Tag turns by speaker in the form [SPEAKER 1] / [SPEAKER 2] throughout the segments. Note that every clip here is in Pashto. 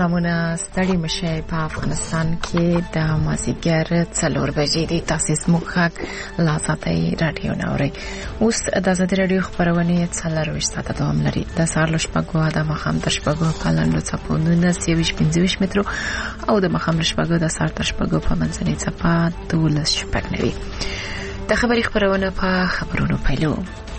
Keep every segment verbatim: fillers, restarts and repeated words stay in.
[SPEAKER 1] سلامونه ستړي مشه په افغانستان کې د مازیګر څلور بجې د تاسیس مخک لاساتي رادیو نوري اوس د ازادي رادیو خبرونه څلور ساعته دوام لري د سهار لشپګو د مخام د شپګو په لاندو چپونو سیویش پنځويش مترو او د مخام لشپګو د سهار د شپګو په منځنۍ چپا دولس شپګ نوي د خبري خبرونه په خبرونو پیلو.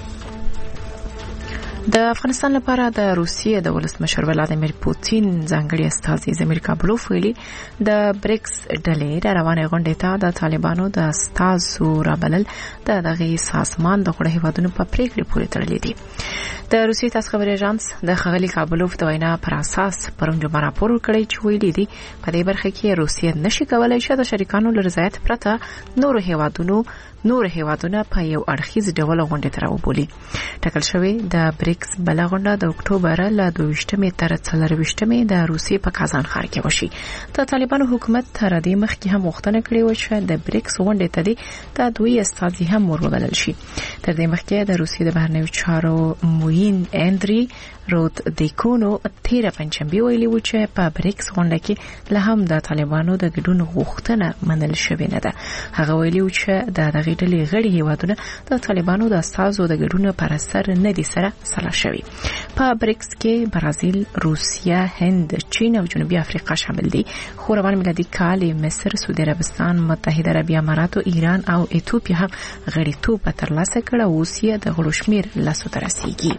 [SPEAKER 1] د افغانستان لپاره د روسیې د ولسمشر ولادیمیر پوتین ځانګړي استازي زمیر کابلوف ویلي د بریکس ډلې د روانې غونډې ته د طالبانو د استازو رابلل د دغه سازمان د غړو هیوادونو په پریکړې پورې تړلې دي. د روسیې تاسو خبري ایجنس د خغلی کابلوف د وینا پر اساس پرون جمعه راپور کړی چې ویلي دي په دې برخه کې روسیې نشي کولای چې د شریکانو لرزایت پرته نور هیوادونو نور هیوادونه په یو اړخیز ډول غونډه تر وبولي. ټاکل شوی د بریکس بل غونډه د اکتوبر له دوه تر څلرويشتمې د روسیې په کازان ښار کې وشي. د طالبانو حکومت تر دې مخکې هم وختنه کړې و چې د بریکس غونډه ته د دوی استازي هم ورولل شي. تر دې مخکې د روسیې د بهرنیو چارو موین اندری رود دیکونو تیر پنځمبي ویلي و چې په بریکس غونډه کې له هم د طالبانو د ګډون غوښتنه منل شوې نه ده. هغه ویلي و چې د دغه ډلې غړي هیوادونه د طالبانو د استازو د ګډون پر اثر نه دي سره سلا شوي. په بریکس کې برازیل، روسیا، هند، چین او جنوبي افریقا شامل دي. خو روان میلادي کال مصر، سعودي عربستان، متحده عربي امارات، ایران او ایتوپیا هم غړیتوب ترلاسه کړ او اوس یې د غړو شمیر لاسو ته رسیږي.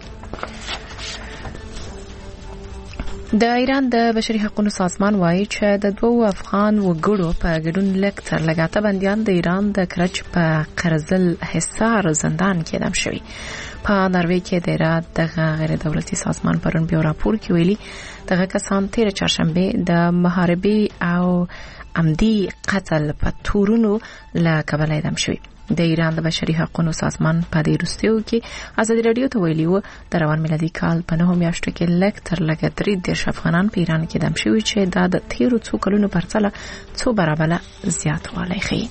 [SPEAKER 1] د ایران د بشري حقوقو سازمان وایي چې د دوه افغان وګړو په ګډون لک تر لګاته بنديان د ایران د کرچ په قرزل حصار زندان کې اعدام شوي. په ناروې کې د ایران د غیر دولتي سازمان پرون بیا راپور کې ویلي دغه کسان تیر چهارشنبه د محاربي او عمدي قتل په تورونو له کبله اعدام شوي. د ایران د بشري حقوقو سازمان په دې وروستیو کې ازادي رادیو ته ویلي و د روان میلادي کال په نهمه میاشت کې لک تر لګ درې د افغانان په ایران کې دم شوي چې د تیرو څو کلونو پرځله څو برابر زیاتوالی ښیي.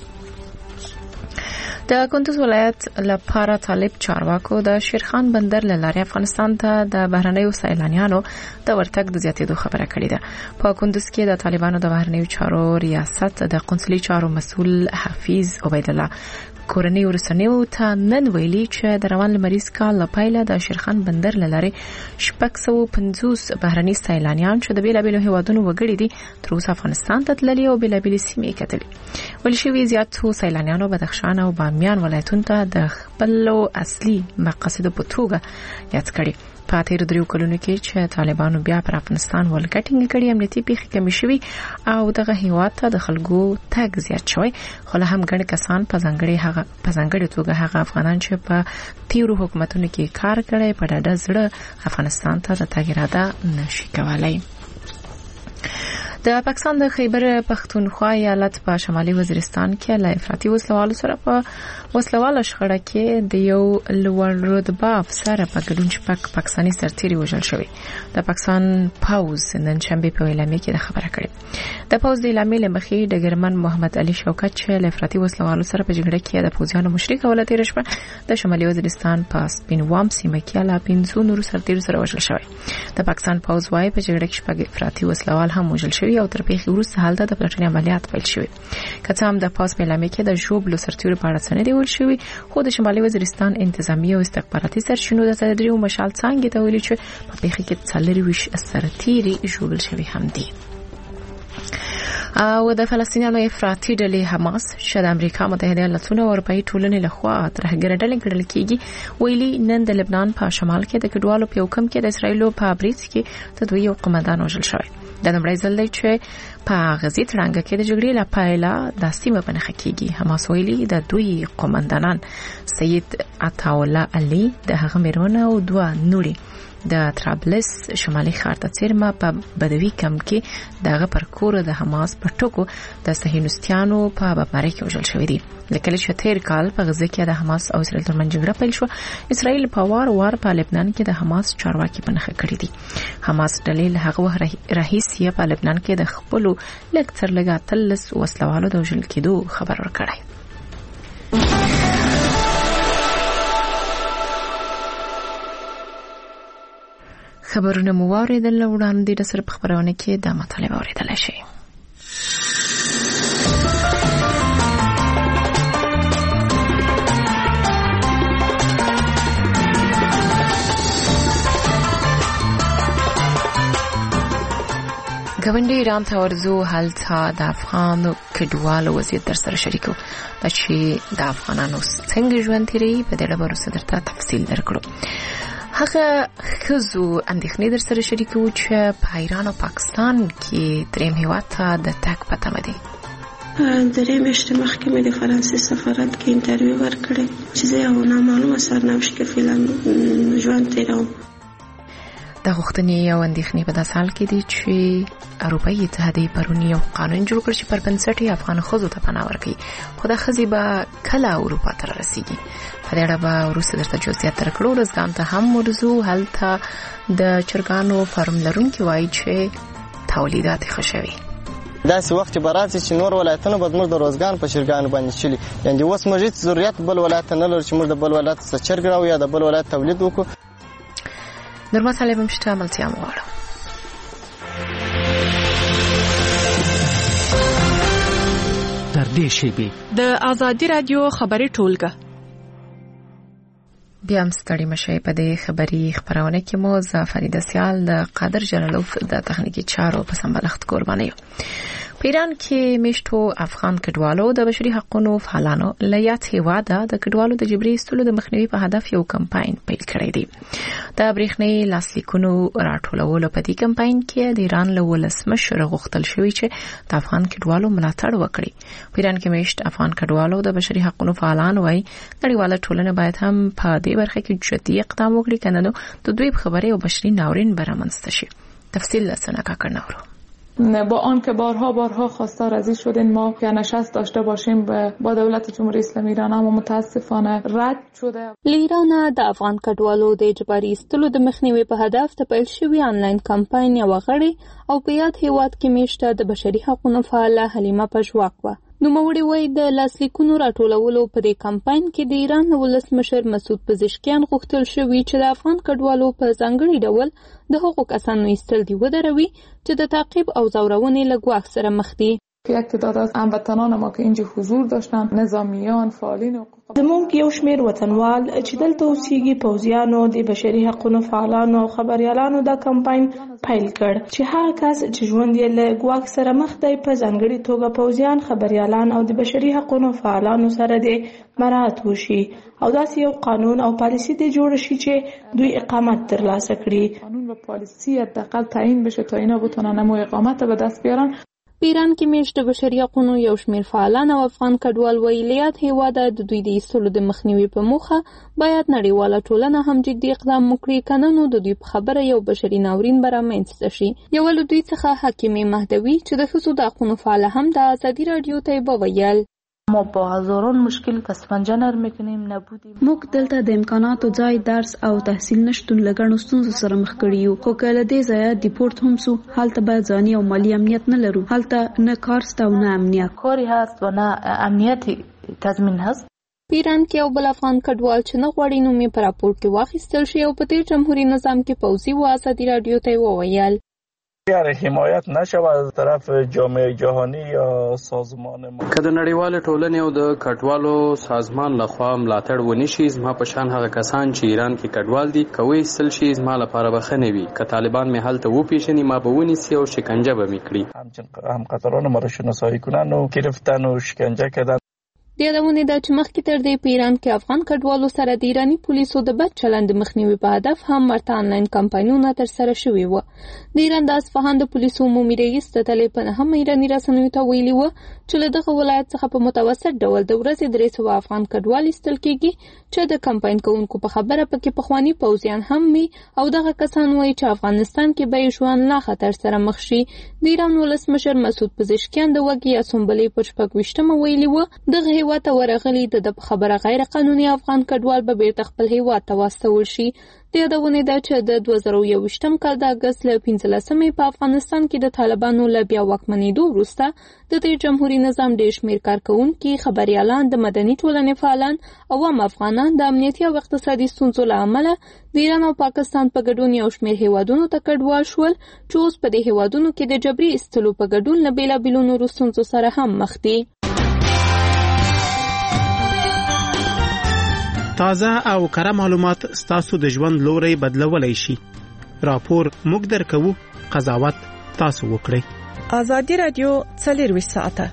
[SPEAKER 1] د کندوز ولایت لپاره طالب چارواکو د شیرخان بندر لارې افغانستان ته د بهرنیو سیلانیانو د ورتګ د زیاتېدو خبره کړې ده. په کندوز کې د طالبانو د بهرنیو چارو ریاست د قونسلي چارو مسؤل حفیظ عبید الله کورنۍ ورسنیو ته نن ویلي چې د روان لمریز کال لپاره د شیرخان بندر لارې شپږ سوه پنځوس بهرني سیلانیان چې د بیلابیلو هیوادونو وګړي دي تر اوسه افغانستان ته تللي او بیلابیلې سیمې کتلي. ویل شوي زیاتو سیلانیانو بدخشان او بامیان ولایتونو ته د خپلو اصلي مقاصدو په توګه یاد کړي. په تیر دریو کلونو کې چې طالبانو بیا پر افغانستان ولکټینګ کړي امنیتي پیښې کمې شوي او دغه هیواد ته د خلکو تګ زیات شوی. خو له هم ګڼ کسان په ځانګړي هغه په ځانګړي توګه هغه افغانان چې په تیرو حکومتونو کې کار کړی په ډاډه زړه افغانستان ته د تګ اراده نشي کولای. د پاکستان د خیبر پختونخوا ایالت په شمالي وزیرستان کې له افراطي وسلوالو سره په وسلواله شخړه کې د یو لوړ رتبه افسر په ګډون شپږ پاکستاني سرتیري وژل شوي. د پاکستان پوز نن شنبه په اعلامیه کې خبره کړې. د پوز د اعلامیې لمخې ډګرمن محمد علي شوکت چې له افراطي وسلوالو سره په جګړه کې د پوزیانو مشري کوله تیر شپه د شمالي وزیرستان په سپینوام سیمه کې له پنځو نورو سرتیرو سره وژل شوی. د پاکستان پوز وايي په جګړه کې شپږ افراطي وسلوال هم وژل شوي او تر پیښې وروسته هلته د پلټنې عملیات پیل شوي. که څه هم د پاس په اعلامیه کې د ژوبلو سرتیرو په اړه څه نه دی ویل شوي، خو د شمالي وزیرستان انتظامی او استخباراتي سرچینو د تدریو مشال څنګه ته ویلي چې په پیښه کې څلورویشت سرتیري ژوبل شوي هم دي. او د فلسطینیانو افراطي ډلې حماس چې د امریکا متحده ایالاتونو او اروپאי ټولنې لخوا ترهګر ډلې ګڼل کېږي ویلي نن د لبنان په شمال کې د کډوالو په حکم کې د اسرایلو په بریټ کې د دوی یو قومندان وژل شوی. د نمبرې ځل دی چې په غزې تړانګه کې د جګړې لپاره د سیمه په نخښه کېږي. حماس ویلي د دوی قومندانان سید عطاالله علي د هغه میرمن او دوه نوري د ترابلس شمالي ښار ته څیرمه په بدوي کم کې دغه پر کور د حماس په ټکو د صهیونیستانو په بمبارۍ کې وژل شوی دی. لکه چې تیر کال په غزه کې د حماس او اسرائیل ترمنځ جګړه پیل شو، اسرائیل په وار وار په لبنان کې د حماس چارواکي په نښه کړی دي. حماس ډلې له هغه رئیس په لبنان کې د خپلو لږ تر لږه اتلس وسلوالو د وژل کېدو خبر ورکړی. خبرونه مو واوریدل وړاندې د سره په خبرونه کې د مطالب اوریدل شي. ګاونډي ایران ته ورځو هلته د افغان کډوالو وضعیت در سره شریکو چې د افغانانو څنګه ژوند تیری په دې اړه ورسره درته تفصیل درکړو. هغه خزو اندېښنې در سره شریکو چې په ایران او پاکستان کې دریم هیواد ته د تګ په تمه دي.
[SPEAKER 2] درې میاشتې مخکې مې د فرانسې سفارت کې انټرویو ورکړی چې زه یو نامعلومه سرنوشت کې فعلا ژوند تیروم.
[SPEAKER 1] د غوښتنې او اندېښنې په داسې حال کې دي چې اروپایي اتحادیې پرون یو قانون جوړ کړ چې پر بنسټ یې افغان ښځو ته پناه ورکوي، خو دا ښځې به کله اروپا ته رسیږي. په دې اړه به وروسته درته جزئیات درکړو. ارزګان ته هم ورځو، هلته د چرګانو فارم لرونکي وایي چې تولیدات یې ښه شوي.
[SPEAKER 3] داسې وخت چې به راشي چې نور ولایتونه به زموږ د روزګان په چرګانو باندې چلي، یعنې اوس موږ هېڅ ضرورت بل ولایت ته نه لرو چې موږ د بل ولایت څخه چرګ راوړو یا د بل ولایت تولید وکړو.
[SPEAKER 1] نور مطالب هم شته، عملتیا مو غواړم.
[SPEAKER 4] تر دې شیبې
[SPEAKER 5] د آزادي رادیو خبري ټولګه
[SPEAKER 1] بیا هم ستړي مشئ. په دې خبري خبرونه کې مو زفریده سیال د قادر جلالوف د تخنیکی چارو په سمبالښت قرباني. په ایران کې میشتو افغان کډوالو د بشري حقوقو فعالانو لیات هیواده د کډوالو د جبري ایستلو د مخنیوي په هدف یو کمپاین پیل کړی دی. د برېښنايي لاسلیکونو راټولولو په دې کمپاین کې د ایران له ولسمشر غوښتل شوی چې د افغان کډوالو ملاتړ وکړي. په ایران کې میشت افغان کډوالو د بشري حقوقو فعالان وایي نړیواله ټولنه باید هم په دې برخه کې جدي اقدام وکړي، کنه نو د دوی خبرې او بشري ناورین برآمدسته شي. تفصیل لسنا کاکرنورو.
[SPEAKER 6] با آن که بارها بارها خواستار از این شدیم ما که نشست داشته باشیم با دولت جمهوری اسلامی ایران، اما متاسفانه رد شده.
[SPEAKER 7] لیران د افغان کډوالو د اجباري ایستلو د مخنیوي په هدف ته پیل شوی آنلاین کمپاین یو غړي او په یاد هیواد کې میشته د بشري حقوقو فعاله حلیمه پژواک و. نوموړي وایي د لاسلیکونو راټولولو په دې کمپاین کې د ایران ولسمشر مسعود پزشکیان غوښتل شوی چې د افغان کډوالو په ځانګړي ډول د حقوق کسانو ایستل دی ودروي چې د تعقیب او زورونې له ګواښ سره مخ دي.
[SPEAKER 6] یک تعداد از هموطنان ما که اینجا حضور داشتن، نظامیان، فعالین حقوق،
[SPEAKER 2] زموږ یو شمیر وطنوال چې دلته اوسېږي، پوځیانو، د بشري حقوقو فعالانو او خبريالانو دا کمپاین پیل کړ چې هر کس چې ژوند یې له ګواښ سره مخ دی په ځانګړي توګه پوځیان، خبريالان او د بشري حقوقو فعالانو سره د مراعات وشي او داسې یو قانون او پالیسی دی جوړ شي چې دوی اقامت ترلاسه کړي.
[SPEAKER 6] قانون و پالیسی حداقل تعیین بشه تا اینا بتونن مو اقامت به دست بیارن.
[SPEAKER 7] په ایران کې میشت بشري حقوقو یو شمیر فعالان او افغان کډوال ویلیات هیواده د دوی د ایستلو د مخنیوي په موخه باید نړیواله ټولنه هم جدي اقدام وکړي، کنه نو د دوی په خبره یو بشري ناورین برآمدسته شي. یو له دوی څخه حکیمه مهدوی چې د ښځو د حقوقو فعال هم د آزادي رادیو ته وویل
[SPEAKER 8] ما با هزاران مشکل پسپنجه نرم میکنیم نبودیم.
[SPEAKER 9] موږ دلته د امکاناتو ځای، درس او تحصیل نشټون لګڼو ستونزو سره مخ کړي یو، خو کله دې ځای ډیپورت هم سو حالت باید ځاني او مالی امنیت نه لرو. حالت نه کار ست او نه امنیت
[SPEAKER 8] کاری هست و نه امنیت تضمین هست.
[SPEAKER 7] په ایران کې یو بل افغان کډوال چې نه غواړي نوم یې په راپور کې واخیستل شي او په تیر جمهوریت نظام کې پوځي و آزادي رادیو ته وویل
[SPEAKER 10] اگر حمایت نشود از طرف جامعه جهانی یا سازمان ما
[SPEAKER 11] که د نړیوال ټولنې او د کډوالو سازمان لخوا ملاتړ ونشي، زما په شان هغه کسان چې ایران کې کډوال دي کوي سل شي زما لپاره بخنه وي. که طالبان می حالت و پیشنی ما به ونیسي او شکنجه به میکړي.
[SPEAKER 10] همچنین هم قطران ما را شناسایی کنن و گرفتن و شکنجه کردن.
[SPEAKER 7] د یادونه ده چې مخکې تر دې په ایران کې افغان کډوالو سره د ایرانی پولیسو د بد چلند مخنیوي په هدف هم ورته آنلاین کمپاینونه ترسره شوي وو. د ایران د اصفهان د پولیسو عمومي رئیس د طالبان هم ایرانی رسنیو ته ویلي وو چې له دغه ولایت څخه په متوسط ډول د ورځې درې سوه افغان کډوال ایستل کېږي چې د کمپاین کوونکو په خبره پکې پخوانی پوځیان هم وي او دغه کسان وایي چې افغانستان کې به ژوند لا خطر سره مخ شي. د ایران ولسمشر مسعود پزشکیان د وګړي اسمبلی په شپږ ویشتمه ویلي وو دغه هیواد ته ورغلي د خبره غیر قانوني افغان کډوال به بیرته خپل هیواد ته واستول شي. د یادونې ده چې د دوه زره یوویشتم کال د اګست له پنځلسمې په افغانستان کې د طالبانو له بیا واکمنېدو وروسته د دې جمهوري نظام ډېر شمېر کارکوونکي، خبریالان، د مدني ټولنې فعالان، عوام افغانان د امنیتي او اقتصادي ستونزو له امله د ایران او پاکستان په ګډون یو شمېر هیوادونو ته کډوال شول چې اوس په دې هیوادونو کې د جبري ایستلو په ګډون له بېلابېلو نورو ستونزو سره هم مخ دي.
[SPEAKER 12] تازه او کره معلومات ستاسو د ژوند لوري بدلولای شي. راپور موږ درکوو، قضاوت تاسو وکړئ.
[SPEAKER 5] ازادي رادیو څلورویشت ساعته.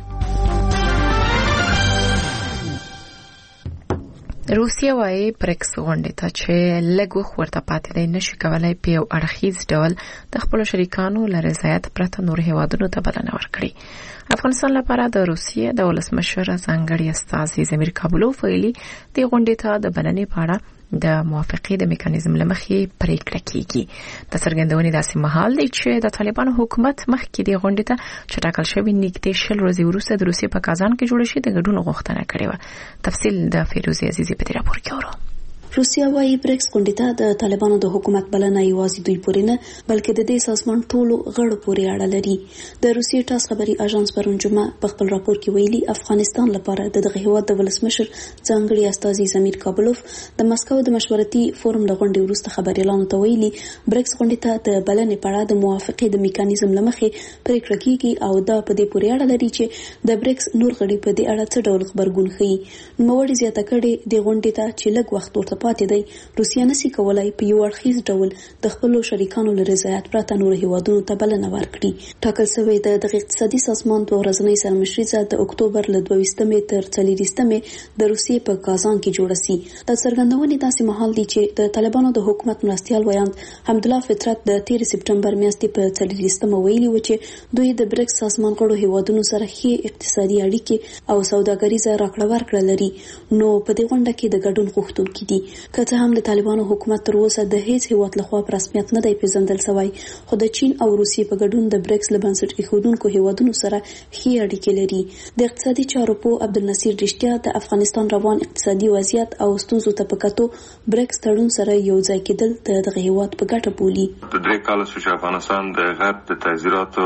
[SPEAKER 1] روسیه وايي برکس غونډې ته چې لږ وخت ورته پاتې دی نشي کولای په یو اړخیز ډول د خپلو شریکانو له رضایت پرته نور هیوادونو ته بلنه ورکړي. افغانستان لپاره د روسیې د ولسمشر ځانګړي استازي زمیر کابلوف ویلي د غونډې ته د بلنې په اړه د موافقې د میکانیزم لمخې پریکړه کیږي. د څرګندونې داسې مهال دی چې د طالبانو حکومت مخکې د غونډې ته چې ټاکل شوی نږدې شل ورځې وروسته د روسیې په کازان کې جوړ شي د ګډون غوښتنه کړې و. تفصیل د فیروزي عزیزي په دې راپور کې اورو.
[SPEAKER 13] روسیا وايي برکس غونډې ته د طالبانو د حکومت بلنه یوازې دوی پورې نه بلکې د دې سازمان ټولو غړو پورې اړه لري. د روسیې ټاس خبري اژانس پرون جمعه په خپل راپور کې ویلي افغانستان لپاره د دغه هیواد د ولسمشر ځانګړي استازي زمیر کابلوف د مسکو د مشورتي فورم د غونډې وروسته خبريالانو ته ویلي برکس غونډې ته د بلنې په اړه د موافقې د میکانیزم لمخې پریکړه کیږي او دا په دې پورې اړه لري چې د برکس نور غړي په دې اړه څه ډول خبرګون ښيي. نوموړي زیاته کړې د غونډې ته چې لږ وخت ورته پاتې دی روسیا نشي کولای په یو اړخیز ډول د خپل شریکانو له رضایت پرته نور هیوادونو ته بلنه ورکړي. ټاکل شوی د دغه اقتصادي سازمان دوه ورځنۍ سرمشریزه د اکتوبر له دوه ویشتمې تر څلورویشتمې د روسیې په کازان کې جوړه سي. د څرګندونې داسې مهال دی چې د طالبانو د حکومت مرستيال ویاند حمدالله فطرت د تیر سپټمبر میاشتې په څلورویشتمه ویلي و چې دوی د برکس سازمان غړو هیوادونو سره ښې اقتصادي اړیکې او سوداګریزه راکړه ورکړه لري نو په دې غونډه کې د ګډون غوښتونکي دي. که هم د طالبانو حکومت تر اوسه د هیڅ هیواد لخوا په رسمیت نه دی پیژندل شوی خو د چین او روسیې په ګډون د برکس له بنسټ ایښودونکو هیوادونو سره ښې اړیکې لري. د اقتصادي چارو په عبدالنصیر رښتیا د افغانستان روان اقتصادي وضعیت او ستونزو ته په کتو برکس تړون سره یو ځای کېدل د دغه هیواد په ګټه بولي.
[SPEAKER 14] د درې کالو چې افغانستان د غرب د تعزیراتو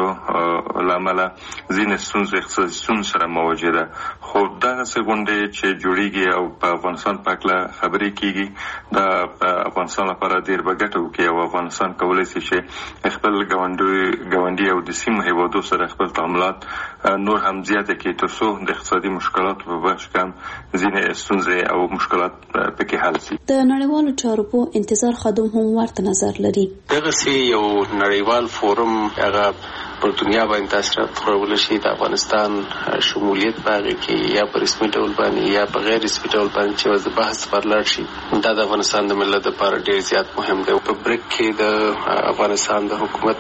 [SPEAKER 14] لامل ځینې ستونزې اقتصادي ستونزې سره مواجه ده خو دغه غونډې چې جوړیږي او په افغانستان په اړه خبرې کیږي دا افغانستان لپاره ډیر بګټه وکړي او افغانستان کولای شي چې خپل ګاونډي ګاونډي او د سیمه هیوادو سره خپل تعاملات نور هم زیات کړي ترڅو د اقتصادي مشکلاتو په وجه کم ځینې ستونزې او مشکلات پکې حل شي.
[SPEAKER 13] د نړیوالو چارو په انتظار خادم هم ورته نظر لري.
[SPEAKER 15] دغه سي یو نړیوال فورم هغه په دنیا باندې تاثیرات خورول شي د افغانستان شمولیت باندې کې یا په رسمي ډول باندې یا په غیر رسمي ډول باندې چې د بحث پر لړ شي دا د افغانستان د ملت لپاره ډیر زیات مهم دی. په برک کې د افغانستان د حکومت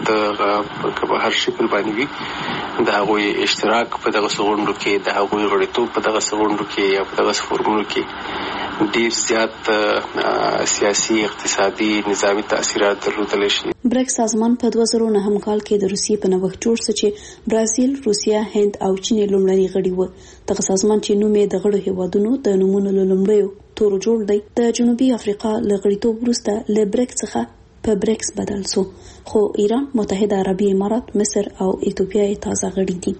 [SPEAKER 15] په هر شکل باندې وي د هغوی اشتراک په دغه غونډو کې د هغوی غړیتوب په دغه غونډو کې یا په دغه فورمونو کې ډیر زیات سیاسي اقتصادي نظامی تاثیرات درلودلی شي.
[SPEAKER 13] برک سازمان په دوه زره نهم کال کې د روسیې په نوښت جوړ شو چې برازیل، روسیا، هند او چین لومړني غړي وو. دغه سازمان چې نوم یې د غړو هیوادونو د نومونو له لومړیو تورو جوړ دی د جنوبي افریقا له غړیتوب وروسته له برک څخه په برکس بدل شو خو ایران، متحده عربي امارات، مصر او ایتوپیا یې تازه غړي دي.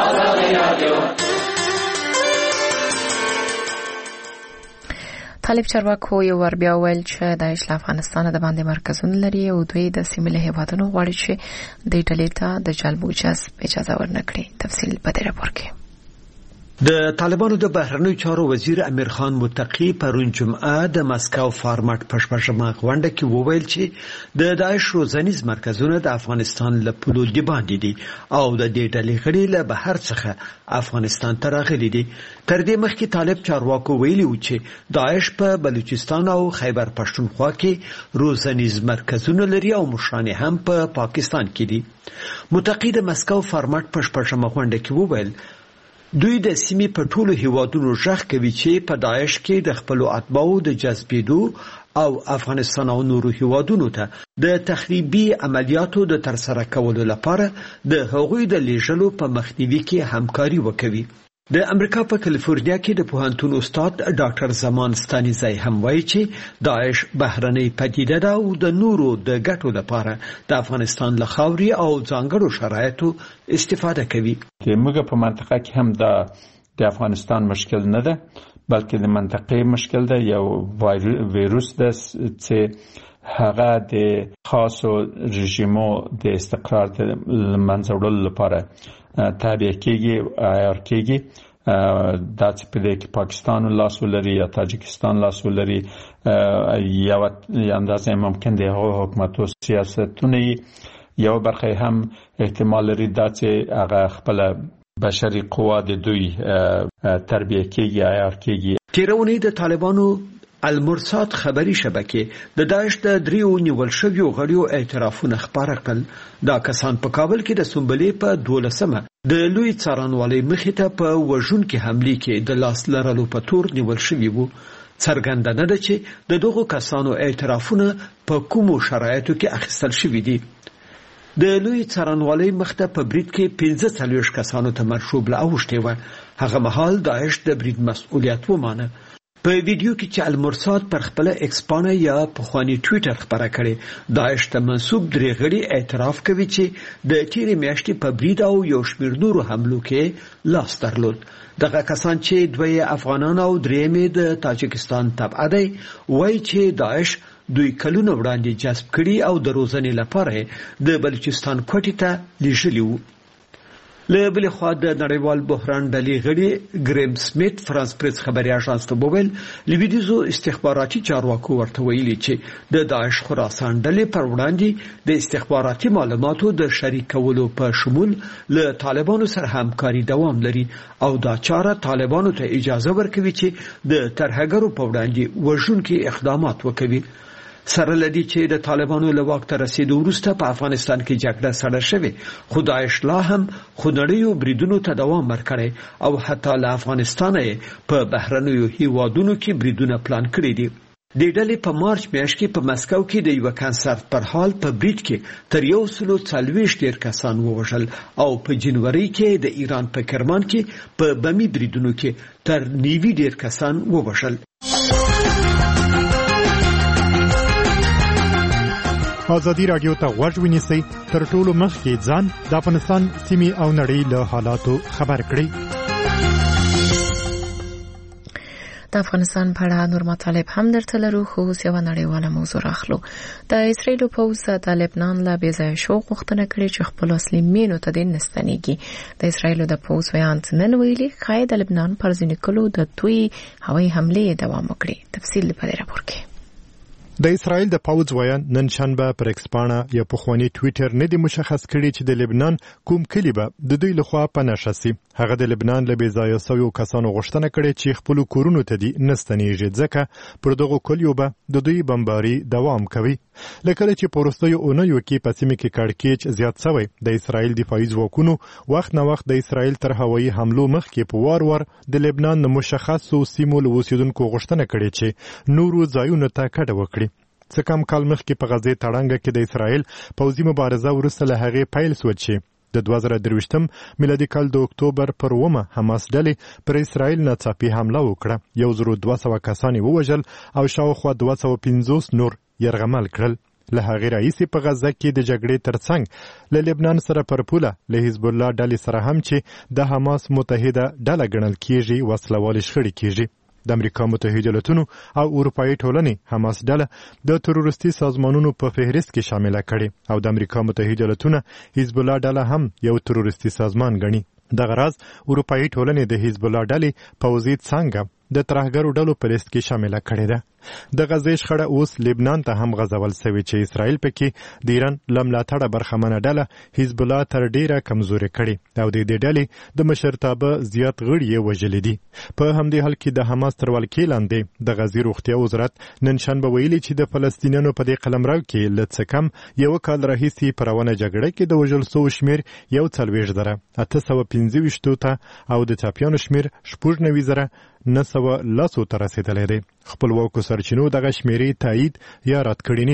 [SPEAKER 1] طالب چارواکو یو ور بیا ویل چې د اسلام افغانستان د باندې مرکزونه لري او دوی د سیمې له هیوادونو غواړي چې د ډلې ته د جلب او جذب اجازه ورنکړي. تفصیل په دې راپور کې.
[SPEAKER 16] د طالبانو د بهرنیو چارو وزیر امیر خان متقی پرون جمعه د مسکو فارمټ پښپښمه غونډه کې وویل چې د داعش روزنیز مرکزونه د افغانستان له پولو دی باندې دي او د دې ډلې غړي له بهر څخه افغانستان ته راغلي دي. تر دې مخکې طالب چارواکو ویلي و چې داعش په بلوچستان او خیبر پښتونخوا کې روزنیز مرکزونه لري او مشران هم په پاکستان کې دي. متقی د مسکو فارمټ پښپښمه غونډه کې وویل دوی د سیمې په ټولو هیوادونو ژغ کوي چې په داعش کې د خپل اتباعو د جذبېدو او افغانستان او نورو هیوادونو ته د تخریبي عملیاتو د ترسره کولو لپاره د هغوی د لیږلو په مخنیوي کې همکاري وکوي. د امریکا په کالیفورنیا کې د پوهنتون استاد ډاکټر زمان ستانیزی هم وایي چې داعش بهرنۍ پدیده ده او د نورو د ګټو لپاره د افغانستان له خاورې او ځانګړو شرایطو استفاده کوي.
[SPEAKER 17] موږ په منطقه کې هم د د افغانستان مشکل نه ده بلکې د منطقې مشکل ده. یو ویروس ده چې هغه د خاصو رژیمو د استقرار د منځه وړلو لپاره تابع کېږي عیار کېږي. دا چې په دې کې پاکستان لاس ولري یا تاجکستان لاس ولري یو اندازه ممکن دی هغه حکومتو سیاستونه یو برخه هم احتمال لري دا چې هغه خپل بشري قوا د دوی تربیه کېږي عیار کېږي.
[SPEAKER 16] تیرونی د طالبانو المرصاد خبري شبکې د داعش د دریو نیول شویو غړیو اعترافونه خبره کړل. دا کسان په کابل کې د سنبلې په دولسمه د لوی څارنوالۍ مخې ته په وژونکې حملې کې د لاس لرلو په تور نیول شوي وو. څرګنده نه ده چې د دغو کسانو اعترافونه په کومو شرایطو کې اخیستل شوي دي. د لوی څارنوالۍ مخته په برید کې پنځه څلوېښت کسانو ته مرشوبله اوښتې وه. هغه مهال داعش د برید مسؤلیت ومانه. په ویډیو کې چې المرصاد پر خپل ایکس پاڼه یا پخوانی ټویټر خبره کړې داعش ته منسوب درې غړي اعتراف کوي چې د تیرې میاشتې په برید او یو شمېر نورو حملو کې لاس درلود. دغه کسان چې دوی افغانان او درېیمې د تاجکستان تبعه دی وایي چې داعش دوی کلونه وړاندې جذب کړي او د روزنې لپاره د بلوچستان کوټې ته لیږلي وو. له بلې خوا د نړیوال بحران ډلې غړي ګریم سمیت فرانس پریس خبري اژانس ته وویل لویدیځو استخباراتي چارواکو ورته ویلي چې د داعش خراسان ډلې پر وړاندې د استخباراتي معلوماتو د شریکولو په شمول له طالبانو سره همکاري دوام لري او دا چاره طالبانو ته اجازه ورکوي چې د ترهګرو په وړاندې وژونکي اقدامات وکوي. سره لدی چې د طالبانو له واک ته رسیدو وروسته په افغانستان کې جګړه سړه شوې خو داعش لا هم خونړیو بریدونو ته دوام ورکړی او حتی له افغانستانه په بهرنیو هیوادونو کې بریدونه پلان کړي دي. د ډلې په مارچ میاشت کې په مسکو کې د یو کنسرت پر حال په برید کې تر یو سلو څلوېښت ډیر کسان ووژل او په جنوري کې د ایران په کرمان کې په بمي بریدونو کې تر نیوي ډیر کسان ووژل.
[SPEAKER 18] ازادي رادیو ته غوږ ونیسئ تر ټولو مخکې ځان د افغانستان سیمې او نړۍ له حالاتو خبر کړئ.
[SPEAKER 1] د افغانستان په اړه نور مطالب هم درته لرو خو اوس یوه نړیواله موضوع راخلو. د اسرایلو پوځ د لبنان له بې ځایه شو غوښتنه کړې چې خپلو اصلي مینو ته دې نه ستنېږي. د اسرایلو د پوځ ویاند نن ویلي ښایي د لبنان پر ځینې کلو د دوی هوایي حملې دوام وکړي. تفصیل په دې راپور کې.
[SPEAKER 18] د اسرایل د پوځ ویان نن شنبه پر ایکس پاڼه یا پخوانی ټویټر نه دی مشخص کړی چې د لبنان کوم کلی به د دوی لخوا په نشه سي. هغه د لبنان له بې ځایه شویو کسانو غوښتنه کړې چې خپل کورونو ته دي نه ستنېږي ځکه پر دغو کلیو به د دوی بمباري دوام کوي. لکه چې په وروستیو اونیو کې په سیمه کې کړکېچ زیات شوی د اسرایل دفاعي ځواکونو وخت نه وخت د اسرایل تر هوایي حملو مخکې په وار وار د لبنان مشخصو سیمو له اوسیدونکو غوښتنه کړې چې نورو ځایونو ته کډه وکړي. څه کم کال مخکې په غزې تړنګه کې د اسرایل پوځي مبارزه وروسته له هغې پیل شوه چې د دوه زره درویشتم میلادي کال د اکتوبر پر اوومه حماس ډلې پر اسرایل ناڅاپي حمله وکړه. یو زرو دوه سوه کسان یې ووژل او شاوخوا دوه سوه پنځوس نور یرغمل کړل. له هغې راهیسې په غزه کې د جګړې ترڅنګ له لبنان سره پر پوله له حزب الله ډلې سره هم چې د حماس متحده ډله ګڼل کېږي وسلوالې شخړې کېږي. د امریکا متحده ایالاتونو او اروپایي ټولنې حماس ډله د تروریستي سازمانونو په فهرست کې شامله کړي او د امریکا متحده ایالاتونو حزب الله ډله هم یو تروریستي سازمان ګڼي. دغه راز اروپایي ټولنې د حزب الله ډلې پوځي څانګه د ترهګرو ډلو په لیست کې شامله کړې ده. د غزې شخړه اوس لبنان ته هم غځول شوې چې اسرائیل پکې د ایران له ملاتړه برخمنه ډله حزب الله تر ډیره کمزورې کړې او د دې ډلې د مشرتابه زیات غړي یې وژلي دي. په همدې حال کې د حماس تر ولکې لاندې د غزې روغتیا وزارت نن شنبه ویلي چې د فلسطینیانو په دې قلمرو کې له څه کم یو کال راهیسې په روانه جګړه کې د وژل شوو شمېر یو څلوېښت زره اته سوه پنځه ویشتو ته او د ټپیانو شمېر شپږ نوي زره نه سوه لسو ته رسېدلی دی. خپلواکو سرچینو دغه شمېرې تایید یا رد کړي نه دي.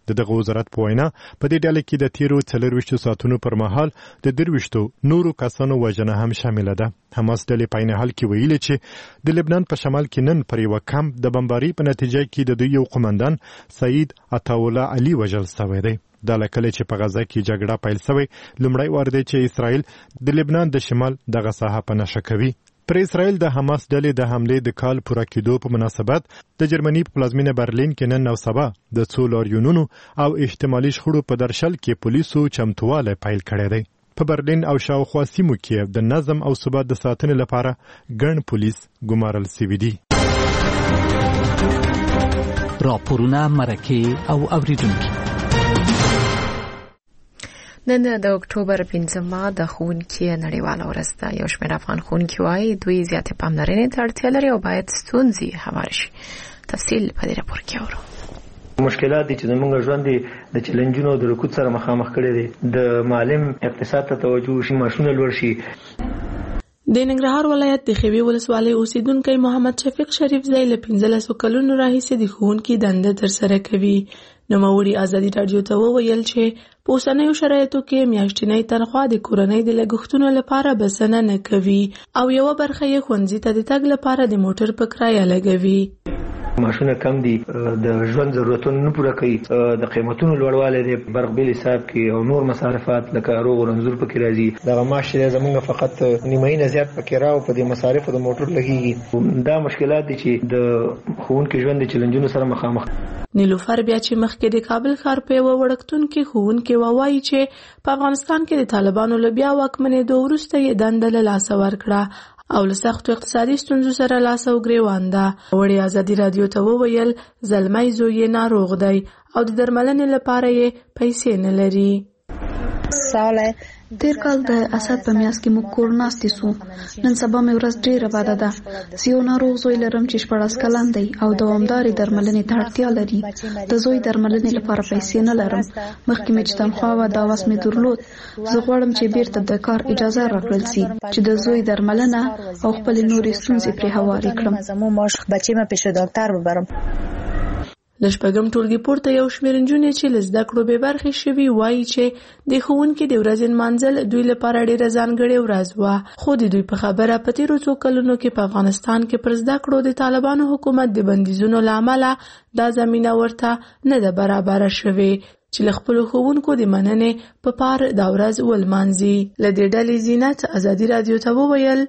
[SPEAKER 18] د دغه وزارت په وینا په دې ډله کې د تیرو څلرويشتو ساعتونو پر مهال د درويشتو نورو کسانو وژنه هم شامل ده. حماس ډلې په عین حال کې ویلي چې د لبنان په شمال کې نن پر یو کمپ د بمباري په نتیجه کې د دوی یو قومندان سعید عطاوله علي وژل شوی دی. دا لکه چې په غزا کې جګړه پیل شوی لومړی وار دی چې اسرائیل د لبنان د شمال دغه ساحه په نشه کوي. پر اسرائیل د حماس ډلې د حمله د کال پوره کېدو په مناسبت د جرمني په پلازمینه برلین کې نن او سبا د څو لاریونونو او احتمالي شخړو په درشل کې پولیسو چمتواله پیل کړی دی. په برلین او شاوخوا سیمو کې د نظم او ثبات د ساتنې لپاره ګڼ پولیس ګمارل شوي دي.
[SPEAKER 4] راپورونه مرکه او اوریدونکو.
[SPEAKER 1] نن د اکتوبر پنځمه د ښوونکي نړیواله ورځ ده. یو شمېر افغان ښوونکي وایي دوی زیاتې پاملرنې ته اړتیا لري او باید ستونزې هوار شي. تفصیل په دې راپور کې اورو.
[SPEAKER 19] مشکلات دي چې زموږ ژوند د چیلنجونو د رکود سره مخامخ کړي دي. د معلم اقتصاد ته توجه شي، ماشونه لوړ شي.
[SPEAKER 2] د ننګرهار ولایت د خوي ولسوالۍ اوسیدونکو محمد شفیق شریف زئی له پنځلسو کلونو راهیسې د ښوونکي دنده ترسره کوي. نوموړي ازادي رادیو ته وویل چې په اوسنیو شرایطو کې میاشتنۍ تنخوا د کورنۍ د لګښتونو لپاره بسنه نه کوي او یو برخه یې ښوونځي ته د تګ لپاره د موټر په کرایه لګوي.
[SPEAKER 19] ماشونه کم دي، د ژوند ضرورتونه نه پوره کوي، د قیمتونو لوړوالی دی، برق بیل حساب کې او نور مصارفات لکه روغ رنځور پکې راځي. دغه معاش چې زمونږ فقط نیمایي نه زیات پکې راو په دې مصارفو د موټر لګیږي. دا مشکلات دي چې د ښوونکي ژوند د چیلنجونو سره مخامخ.
[SPEAKER 2] نیلوفر بیا چې مخکې د کابل ښار په یوه وړکتون کې ښوونکي ووایي چې په افغانستان کې د طالبانو له بیا واکمنېدو وروسته یې دنده له لاسه ورکړه او له سختو اقتصادي ستونزو سره لاس او ګریوان ده. وړې ازادي رادیو ته وویل زلمی زوی یې ناروغ دی او د درملنې لپاره یې پیسې نه لري.
[SPEAKER 9] ساله تیر کال د اسد په میاس کې موږ کور ناستې سو. نن سبا مې ورځ ډېره بده ده. زه یو ناروغ زوی لرم چې شپاړس کلن دی او دوامدارې درملنې ته اړتیا لري. د زوی درملنې لپاره پیسې نه لرم. مخکې مې چې تنخوا وه دا وس مې درلود. زه غواړم چې بیرته د کار اجازه راکړل شي چې د زوی درملنه او خپلې نورې ستونزې پرې هوارې کړم.
[SPEAKER 2] له شپږم ټولګي پورته یو شمېر نجونې چې له زده کړو بې برخې شوي وایي چې د ښوونکي د ورځې نمانځل دوی لپاره ډېره ځانګړې ورځ وه. خو د دوی په خبره په تېرو څو کلونو کې په افغانستان کې پر زده کړو د طالبانو حکومت د بندیزونو له امله دا زمینه ورته نه ده برابره شوې چې له خپلو ښوونکو د مننې په پار دا ورځ ولمانځي. له دې ډلې زینت ازادي رادیو ته وویل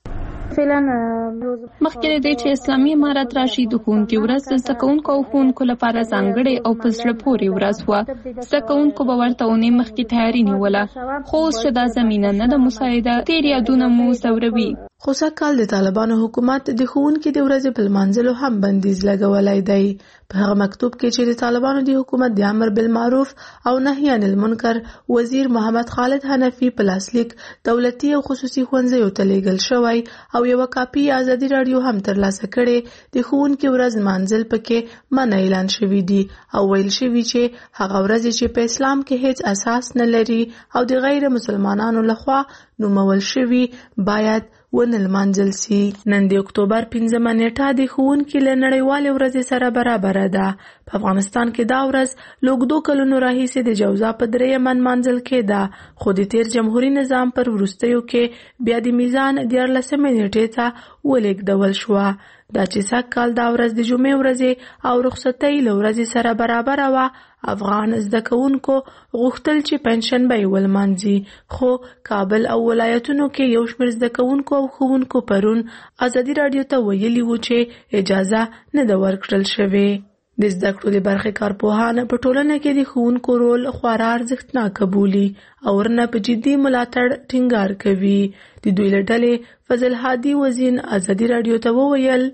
[SPEAKER 7] مخکې د دې چې اسلامي امارت راشي د ښوونکي ورځ د زده کوونکو او ښوونکو لپاره ځانګړې او په زړه پورې ورځ وه. زده کوونکو به ورته اونۍ مخکې تیاري نیوله، خو اوس چې دا زمینه نه ده مساعده، تېر یادونه مو ځوروي.
[SPEAKER 2] خو سږکال د طالبانو حکومت د ښوونکي د ورځې په لمانځلو هم بندیز لګولی دی. په هغه مکتوب کې چې د طالبانو د حکومت د امر بالمعروف او نهي عن المنکر وزیر محمد خالد حنفي په لاسلیک دولتي او خصوصي ښوونځیو ته لیږل شوی او یوه کاپي ازادي راډیو هم ترلاسه کړې، د ښوونکي ورځ لمانځل پکې منع اعلان شوي دي او ویل شوي چې هغه ورځې چې په اسلام کې هیڅ اساس نه لري او د غیر مسلمانانو لخوا نومول شوي باید ونه لمانځل سي. نن د اکتوبر پنځمه نیټه د ښوونکي له نړیوالې ورځې سره برابره ده. په افغانستان کې دا ورځ له اوږدو کلونو راهیسې د جوزا په درېیمه نمانځل کېده، خو د تېر جمهوري نظام پر وروستیو کې بیا د میزان دیارلسمې نیټې ته ولېږدول شوه. دا چې سږکال دا ورځ د جمعې ورځې او رخصتۍ له ورځې سره برابره وه، افغان زده کوونکو غوښتل چې پنجشنبه یې ولمانځي، خو کابل او ولایتونو کې یو شمېر زده کوونکو او ښوونکو پرون ازادي راډیو ته ویلي وو چې اجازه نه ده ورکړل شوې. د زده کړو د برخې کارپوهان په ټولنه کې د ښوونکو رول خورا ارزښتناکه بولي او ورنه په جدي ملاتړ ټینګار کوي. د دوی له ډلې فضل هادي وزین ازادي راډیو ته وویل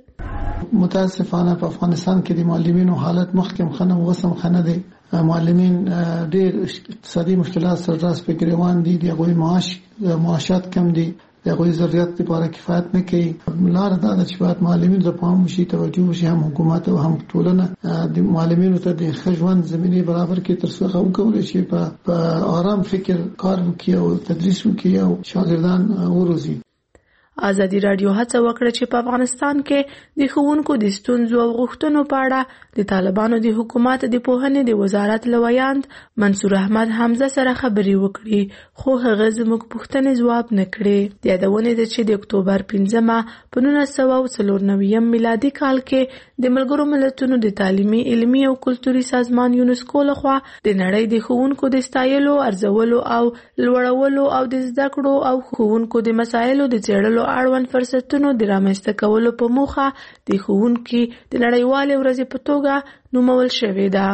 [SPEAKER 20] متاسفانه په افغانستان کې د معلمینو حالت مخکې خنه وسم خنه دی. معلمین ډېر اقتصادي مشکلات سره راس په ګریوان دي، د هغوی معاش معاشات کم دي، د هغوی ضرورت لپاره کفایت نه کوي. لاره دا ده چې باید معلمین ته پام وشي، توجه وشي، هم حکومت او هم ټولنه د معلمینو ته د ښه ژوند زمینې برابر کړي تر څو هغه وکولی شي په آرام فکر کار وکړي او تدریس وکړي او شاګردان وروزي.
[SPEAKER 2] ازادي رادیو هڅه وکړه چې په افغانستان کې د ښوونکو د ستونزو او غوښتنو په اړه د طالبانو د حکومت د پوهنې د وزارت لویاند منصور احمد حمزه سره خبرې وکړي، خو هغه زموږ پوښتنې ځواب نه کړې. د یادونې ده چې د اکتوبر پنځمه په نولس سوه څلور نوي میلادي کال کې د ملګرو ملتونو د تعلیمي، علمي او کلتوري سازمان یونسکو لخوا د نړۍ د ښوونکو د ستایلو، ارزولو او لوړولو او د زده کړو او ښوونکو د مسایلو د څېړلو اړوند فرصتونو د رامنځته کولو په موخه د ښوونکي د نړیوالې ورځې په توګه نومول شوې ده.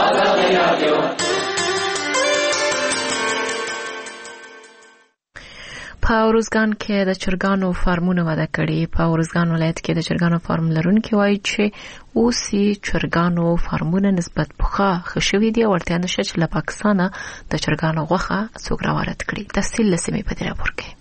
[SPEAKER 1] په ارزګان کې د چرګانو فارمونه وده کړي. په ارزګان ولایت کې د چرګانو فارم لرونکي وایي چې اوس یې چرګانو فارمونه نسبت پخوا ښه شوي دي او اړتیا نشته چې له پاکستانه د چرګانو غوښه څوک راوارد کړي. تفصیل له سیمې په دې راپور کې.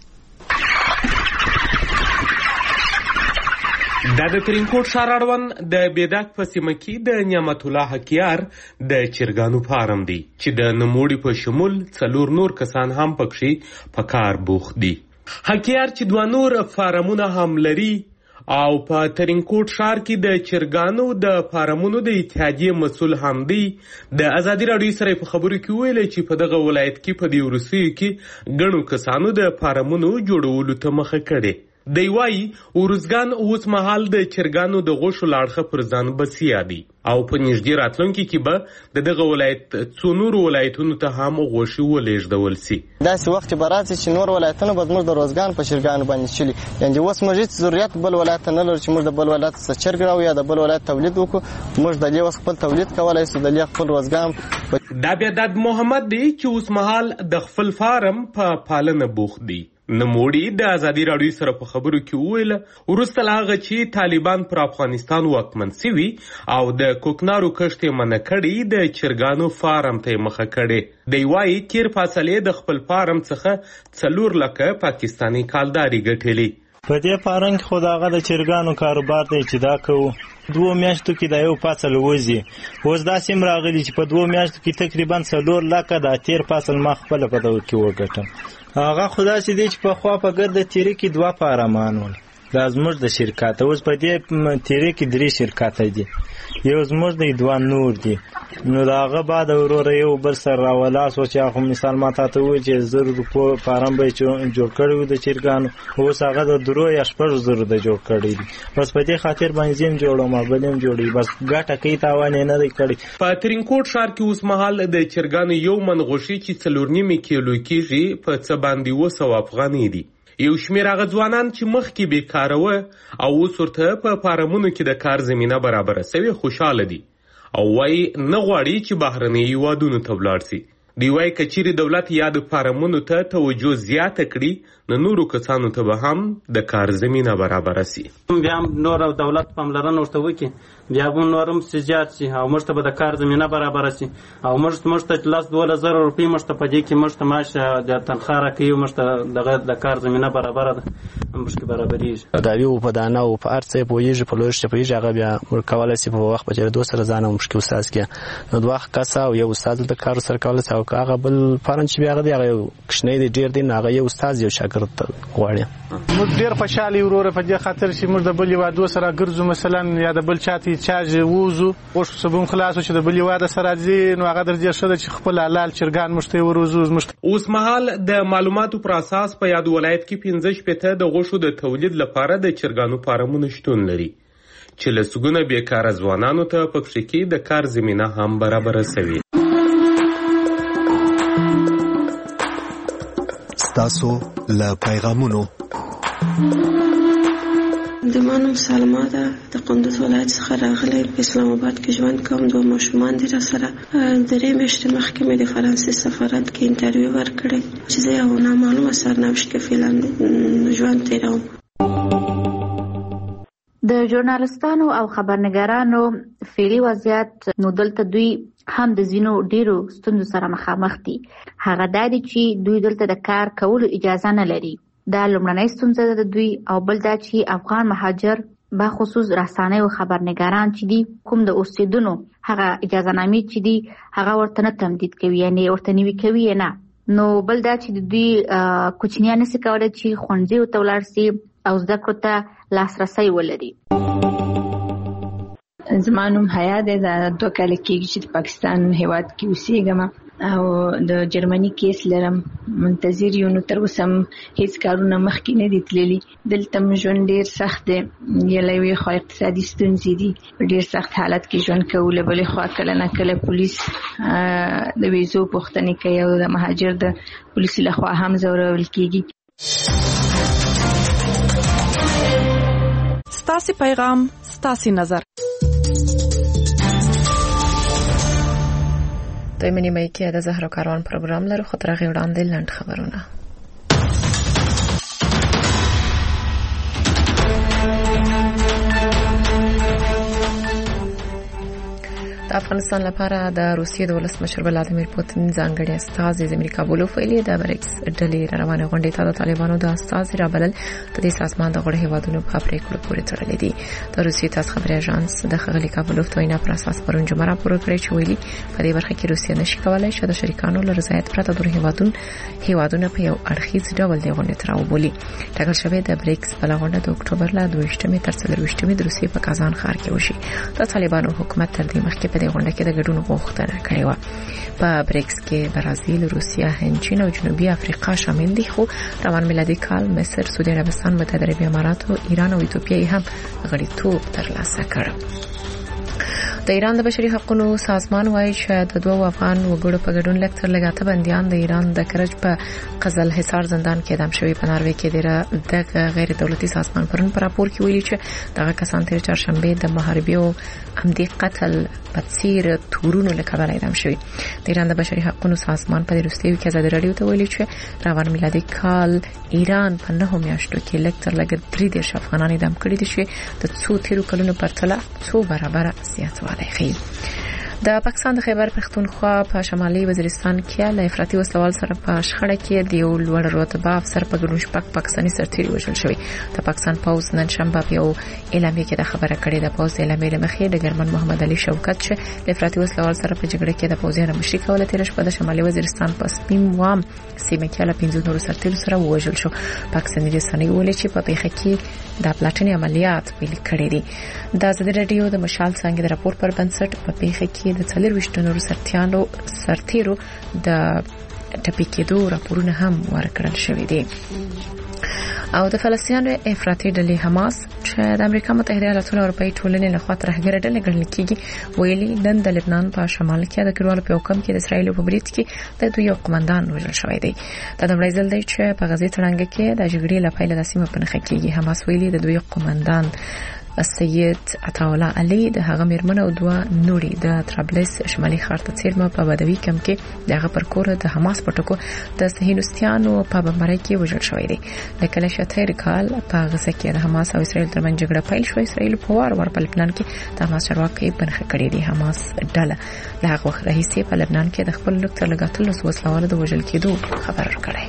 [SPEAKER 21] دا د ترینکوټ ښار اړوند د بیداک په سیمه کې د نعمت الله حکیار د چرګانو فارم دی چې د نوموړي په شمول څلور نور کسان هم پکښې په کار بوخت دي. حکیار چې دوه نور فارمونه هم لري او په ترینکوټ ښار کې د چرګانو د فارمونو د اتحادیې مسؤل هم دی، د ازادي راډیو سره په خبرو کې ویل چې په دغه ولایت کې په دې وروستیو کې ګڼو کسانو د فارمونو جوړولو ته مخه کړې. دی وایي ارزګان اوس مهال د چرګانو د غوښو لاړخه پر ځان بسیا دي او په نږدې راتلونکي کې به د دغه ولایت څو نورو ولایتونو ته هم غوښې ولېږدول سي.
[SPEAKER 3] داسې وخت به راسي چې نور ولایتونه به زموږ د روزګان په چرګانو باندې چلي. یعنې اوس موږ هېڅ ضرورت بل ولایت ته نه لرو چې موږ د بل ولایت څخه چرګ راوړو یا د بل ولایت تولید وکړو. موږ د دې اوس خپل تولید کولی شو، د دې خپل روزګان.
[SPEAKER 21] دا بیا داد محمد دی چې اوس مهال د خپل فارم په پالنه بوخت دی. نوموړي د ازادي راډیو سره په خبرو کې وویل وروسته له هغه چې طالبان پر افغانستان واکمن سوي او د کوکنارو کښت یې منع کړی، د چرګانو فارم ته یې مخه کړې. دی وایي تېر فاصلې د خپل فارم څخه څلور لکه پاکستاني کالداري ګټلي.
[SPEAKER 22] په دې فارم کې خو د هغه د چرګانو کاروبار دی چې دا کوو دوه میاشتو کې دا یو فصل وځي. اوس داسې هم راغلي چې په دوه میاشتو کې تقریبا څلور لکه دا تېر فصل ما خپله په دغه کې وګټم. هغه خو داسې دی چې پخوا په ګرده تیرې کې دوه فارمان ول، دا زموږ د شرکت. اوس په دې تیرې کې درې شرکت دي، یو زموږ دی دوه نور دي. نو د هغه بعد وروره یو بل سره راولاړ شو چې هغه مثال ما ته ته وویل چې زر روپو فارم به یې جوړ کړی و د چرګانو، اوس هغه د درو یا شپږ زرو د جوړ کړی دي. بس په دې خاطر باندې زه هم جوړوم، بل هم جوړوي، بس ګټه کوي، تاوان یې نه دی کړی.
[SPEAKER 21] په ترینکوټ ښار کې اوس مهال د چرګانو یو من غوښې چې څلور نیمې کیلو کېږي په څه باندې اووه سوه افغانۍ دي. یو شمېر هغه ځوانان چې مخکې بېکاره وه او اوس ورته په فارمونو کې د کار زمینه برابره سوې خوشحاله دي او وایي نه غواړي چې بهرنیو هېوادونو ته ولاړ سي. دی وایي که چیرې دولت یا د فارمونو ته توجه زیاته کړي نو نورو کسانو ته به هم د کار زمینه برابره سي.
[SPEAKER 23] بیا هم نور دولت پاملرنه ورته وکړي، بیا به نور هم زیات سي او موږ ته به د کار زمینه برابره سي او موږ موږ ته لس دولس زره روپۍ موږ ته په دې کې موږ ته معاش د تنخوا راکوي، موږ ته دغه د کار زمینه برابره ده، موږ کې برابرېږي.
[SPEAKER 24] د یو په دانه او په هر څه پوهېږي، په لویشت پوهېږي، هغه بیا ورکولی سي په وخت په تېرېدو سره ځان هم مشکل استاد کړي. نو دوه کسه او یو استاد دلته کار سره کولی سي او که هغه بل فارم چې بیا هغه دی هغه یو کوچنی دی ډېر دی، نو هغه یو استاد یو شاګرد غواړي.
[SPEAKER 25] موږ ډېر خوشحاله یو وروره په دې خاطر چې موږ د بل هېوادو سره ګرځو، مثلا یا د بل چا ته چارج ووځو، غوښو څه به هم خلاصو چې د بل هېواده سره ځي، نو هغه در ډېر ښه ده چې خپل حلال چرګان موږ ته یې وروځو.
[SPEAKER 21] اوس مهال د معلوماتو پر اساس په یاد ولایت کې پنځه شپېته د غوښو د تولید لپاره د چرګانو فارمونه شتون لري چې لسګونه بېکاره ځوانانو ته پکښې کې د کار زمینه هم برابره سوي.
[SPEAKER 26] ستاسو له پیغامونو
[SPEAKER 27] د ما نوم سلما ده، د کندوز ولایت څخه راغلی، په اسلام آباد کې ژوند کوم. دوه ماشومان دي راسره. درې میاشتې مخکې مې د فرانسې سفارت کې انټرویو ورکړی چې زه یو نامعلومه سرنوشت کې فعلا ژوند تېروم.
[SPEAKER 28] د ژورنالستانو او خبرنګارانو فعلي وضعیت نو دلته دوی هم د ځینو ډیرو ستونزو سره مخامخ دي. هغه دا دي چې دوی دلته د کار کولو اجازه نه لري. دا لومړنۍ ستونزه ده د دوی، او بل دا چې افغان مهاجر به خصوص رسنۍ او خبرنګاران چې دي کوم د اوسېدنو هغه اجازه نامې چې دي هغه ورته نه تمدید کوي، یعنی ورته نوي کوي نه. نو بل دا چې د دوی کوچنیان نشي کولی چې ښوونځیو ته ولاړ سي او زده کړو ته لاسرسی ولري.
[SPEAKER 5] زما نوم حیا دی. دا دوه کاله کېږي چې د پاکستان هیواد کې اوسېږم او د جرمني کیس لرم. منتظر یو، نو تر اوسه هیڅ کارونه مخکې نه دي تللي. دلته ژوند ډېر سخت دی. یله یوې خوا اقتصادي ستونزې دي، په ډېر سخت حالت کې ژوند کوو. له بلې خوا کله نه کله پولیس د ویزو پوښتنې کوي او د مهاجر د پولیسو لخوا هم ځورول کېږي.
[SPEAKER 6] ستاسې پیغام ستاسې نظر.
[SPEAKER 1] دویمه نیمه کې د زهرا کاروان پروګرام لرو، خو تر هغې وړاندې لنډ خبرونه. د افغانستان لپاره د روسیې د ولسمشر ولادیمیر پوتین ځانګړي استازي زمینی کابل ویلي د بریکس ډلې روانه غونډې ته د طالبانو د استازي رابلل د دې سازمان د غړو هیوادونو په پریکړو پورې تړلې دي. د روسیې تاسو خبري اژانس د خغلی کابل وینا پر اساس پرون جمعه راپور کړی چې ویلي په دې برخه کې روسیه نشي کولای چې د شریکانو له رضایت پرته د هیوادونو هیوادونو په یو اړخیز ډول دی غونډې ته راوبولي. ټاکل شوې د بریکس بل غونډه د اکتوبر له دویشتمې تر څلورویشتمې د روسیې په کازان ښار کې وشي. د طالبانو حکومت تر دې مخکې په دې غونډه کې د ګډون غوښتنه کړې و. په بریکس کې برازیل، روسیه، هند، چین او جنوبي افریقا شامل دي، خو روان میلادي کال مصر، سعودي عربستان، متحده عربي امارات، ایران او ایتوپیا هم غړیتوب ترلاسه کړ. د ایران د بشري حقوقو سازمان وايي چې د دوه افغان وګړو په ګډون لکتر لګاته بنديان د ایران د کرج په قزل حصار زندان کې اعدام شوي. په ناروې کې د غیر دولتي سازمان پرون پر راپور کې ویلي چې دغه کسان تیر چهارشنبه د محاربې او عمدي قتل په څیر تورونو له کبله اعدام شوي. د ایران د بشري حقوقو سازمان په وروستیو کې ازادي رادیو ته ویلي چې روان میلادي کال ایران په نهو میاشتو کې لکتر لګ درې دیرش افغانان اعدام کړي دي چې د څو تیرو کلونو پرتله څو برابر زیاتوالی خي. د پاکستان د خیبر پختونخوا په شمالي وزیرستان کې له افراطي وسلوال سره په شخړه کې د یو لوړ رتبه افسر په ګډون شپږ پاکستاني سرتیري وژل شوي. د پاکستان پوز نن شنبه په یو اعلامیه کې د خبره کړې ده. پوز اعلامیه مخې د ګرمن محمد علي شوکت چې د افراطي وسلوال سره په جګړه کې د پوزیانو مشري کوله تیر شپه د شمالي وزیرستان په سپیم وام سیمه کې له پنځه نورو سرتیرو سره وژل شو. پاکستاني رسنۍ ویلي چې په پیښه کې د پلاټني عملیات پیل کړي دي. د ازادي رادیو د مشال څنګه د راپور پر بنسټ په پیښه کې د څلور وشتنو سرتیانو سرتیرو د ټپي کېدو راپورونه هم ورکړل شوې دي. او د فلسطینیانو افراطي ډلې حماس چې د امریکا متحده ایالاتو او اروپאי ټولنې لخوا ترهګر ډلې ګڼل کېږي ویلي نن د لبنان په شمال کې د کډوالو په حکم کې د اسرایل په برید کې د دوی یو قومندان وژل شوی دی. دا د مړی ځل دی چې په غزې تړنګ کې د جګړې لپاره د سیمه په نخښه کېږي. حماس ویلي د دوی قومندان سید عطاولا علي د هغه میرمن او دوه نوري د طرابلس شمالي ښار ته څیرمه په بدوي کم کې دغه پر کور د حماس پټکو د صهیونستانو په بمبارۍ کې وژل شوی دی. لکه چې تیر کال په غزه کې د حماس او اسرائیل ترمنځ جګړه پیل شوه. اسرائیل په وار ور په لبنان کې د حماس چارواکي بنخښه کړې دي. حماس ډله له هغه وخت راهیسې په لبنان کې د خپل لکتر لګاتلو وسلوالو د وژل کېدو خبر ورکړی.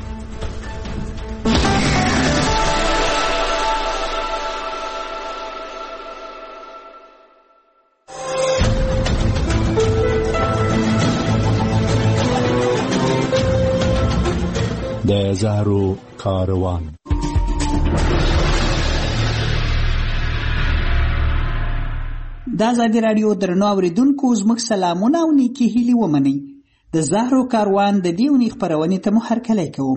[SPEAKER 8] د زهرو کاروان.
[SPEAKER 10] د ازادي رادیو درنو اوریدونکو زموږ سلامونه او نیکی هیلې ومنئ. د زهرو کاروان د دې اونۍ خپرونې ته مو هرکلی کوم.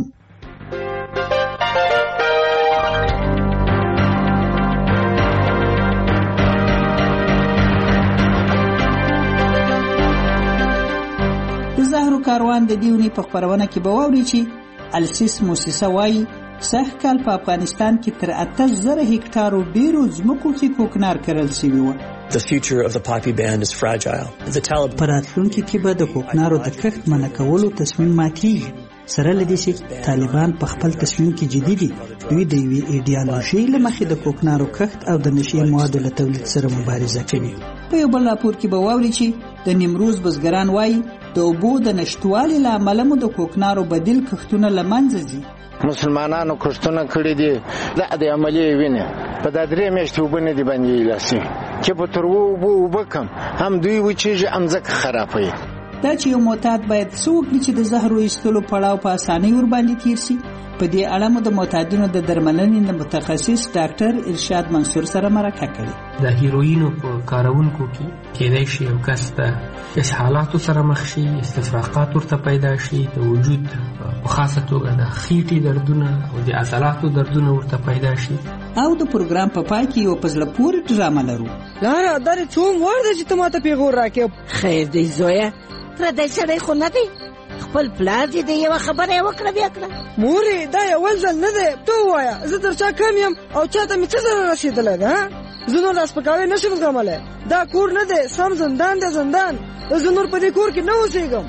[SPEAKER 10] د زهرو کاروان د دې اونۍ په خپرونه کې به واورئ چې السیس موسسه وایي سږ کال په افغانستان کې تر اته زره هکټارو ډیرو ځمکو کې کوکنار کرل شوي وو.
[SPEAKER 11] The future of the poppy band is fragile. The Taliban
[SPEAKER 10] په راتلونکي کې به د کوکنارو د کښت منع کولو تصمیم ماتېږي. سره له دې چې طالبان په خپل تصمیم کې جدي دي. دوی د یوې ایډیالوژۍ له مخې د کوکنارو کښت او د نشي موادو له تولید سره مبارزه کوي. په یو بل راپور کې به واورئ چې د نیمروز بزګران وایي د اوبو د نشتوالي له امله مو د کوکنارو بدیل کښتونه له منځه ځي.
[SPEAKER 12] مسلمانانو کښتونه کړي دي دا د عملي وینه په دا درې میاشتې اوبه نه دي باندې لاسي چې په تر اوبو اوبه کم هم دوی وچېږي هم ځکه خرابوي.
[SPEAKER 10] دا چې یو معتاد باید څه وکړي چې د زهرو ایستلو پړاو په اسانۍ ورباندې تیر شي. په دې اړه مو د معتادینو د درملنې د متخصص ډاکټر ارشاد منصور سره مرکه کړې.
[SPEAKER 4] د هیروینو په کارونکو کې کېدای شي یو کس د اسهالاتو سره مخ شي، استفراقات ورته پیدا شي، د وجود په خاصه توګه د خېټې دردونه او د عضلاتو دردونه ورته پیدا شي.
[SPEAKER 10] او د پروګرام په پای کې یو په زړه پورې ډرامه لرو.
[SPEAKER 13] لاره دا دې څوم وړ دی چې ته ماته پیغور راکې؟
[SPEAKER 14] خیر دی زویه، پردی سړی خو نه دی، خپل پلار دې د یوه خبره یې وکړه بیا کړه.
[SPEAKER 13] مورې دا یو ځل نه دی، ته ووایه زه تر چا کم یم او چاته مې څه ضرر رسېدلی ده؟ زه نور دا سپکاوی نه شم زغملی. دا کور نه دی، سم زندان دی زندان. زه نور په دې کور کې نه اوسېږم.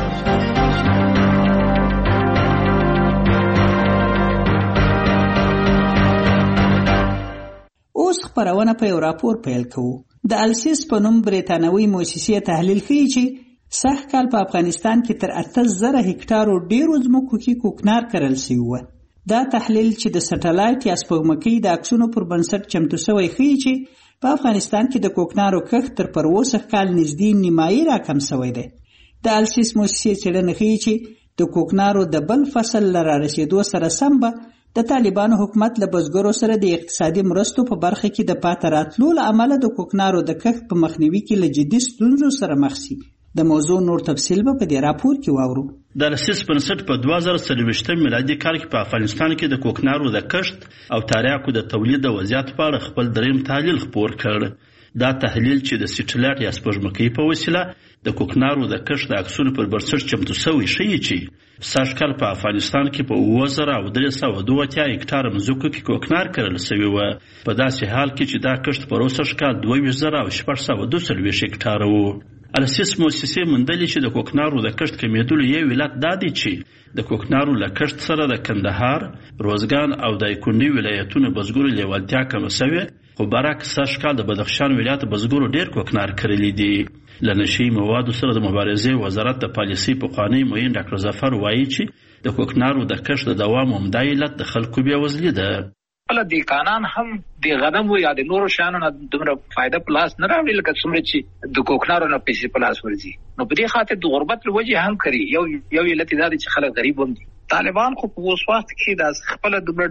[SPEAKER 10] اوس خپرونه په یو راپور پیل کوو. د السیس په نوم بریتانوي موسسې تحلیل ښیي چې سږ کال په افغانستان کې تر اته زره هکټارو ډېرو ځمکو کې کوکنار کرل شوي وو. دا تحلیل چې د سټلایټ یا سپوږمکۍ د عکسونو پر بنسټ چمتو شوی ښیي چې په افغانستان کې د کوکنارو کښت تر پر اوسه کال نږدې نیمایي راکم شوی دی. د السیس موسسې څېړنه ښیي چې د کوکنارو د بل فصل له رارسېدو سره سم به د طالبانو حکومت له بزګرو سره د اقتصادي مرستو په برخه کې د پاتې راتلو له امله د کوکنارو د کښت په مخنیوي کې له جدي ستونزو سره مخ شي. د موضوع نور تفصیل به په دې راپور کې واورو.
[SPEAKER 15] د السیس بنسټ په دوه زره څلوېښتم میلادي کال کې په افغانستان کې د کوکنارو د کښت او تریاکو د تولید د وضعیت په اړه خپل دریم تحلیل خپور کړ. دا تحلیل چې د سټلایټ یا سپوږمکۍ په وسیله د کوکنارو د کښت د عکسونو پر بنسټ چمتو شوی ښیي چې سږ کال په افغانستان کې په اووه زره او درې سوه دوه اتیا هکټاره مځکو کې کوکنار کرل شوي وو، په داسې حال کې چې دا کښت پر اوسه کال دوه ویشت زره او شپږ سوه دوه څلوېښت هکټاره وو. السیس موسسې موندلې چې د کوکنارو د کښت کمیدلو یو علت دا دی چې د کوکنارو له کښت سره د کندهار، روزګان او دایکنډي ولایتونو بزګرو لیوالتیا کمه شوې، خو برعکس سږ کال د بدخشان ولایت بزګرو ډېر کوکنار کرلی دي. له نشي موادو سره د مبارزې وزارت د پالیسۍ پخوانی معین ډاکټر ظفر وایي چې د کوکنارو د کښت د دوام عمده علت د خلکو بېوزلي ده.
[SPEAKER 16] کله دیکانان هم د غنمو یا د نورو شیانو نه دومره فایده په لاس نه راوړي لکه څومره چې د کوکنارو نه پیسې په لاس ورځي. نو په دې خاطر د غربت له وجې هم کوي. یو یو علت دا دی چې خلک غریب هم دي. طالبان خو په اوس وخت کې د خپل دومره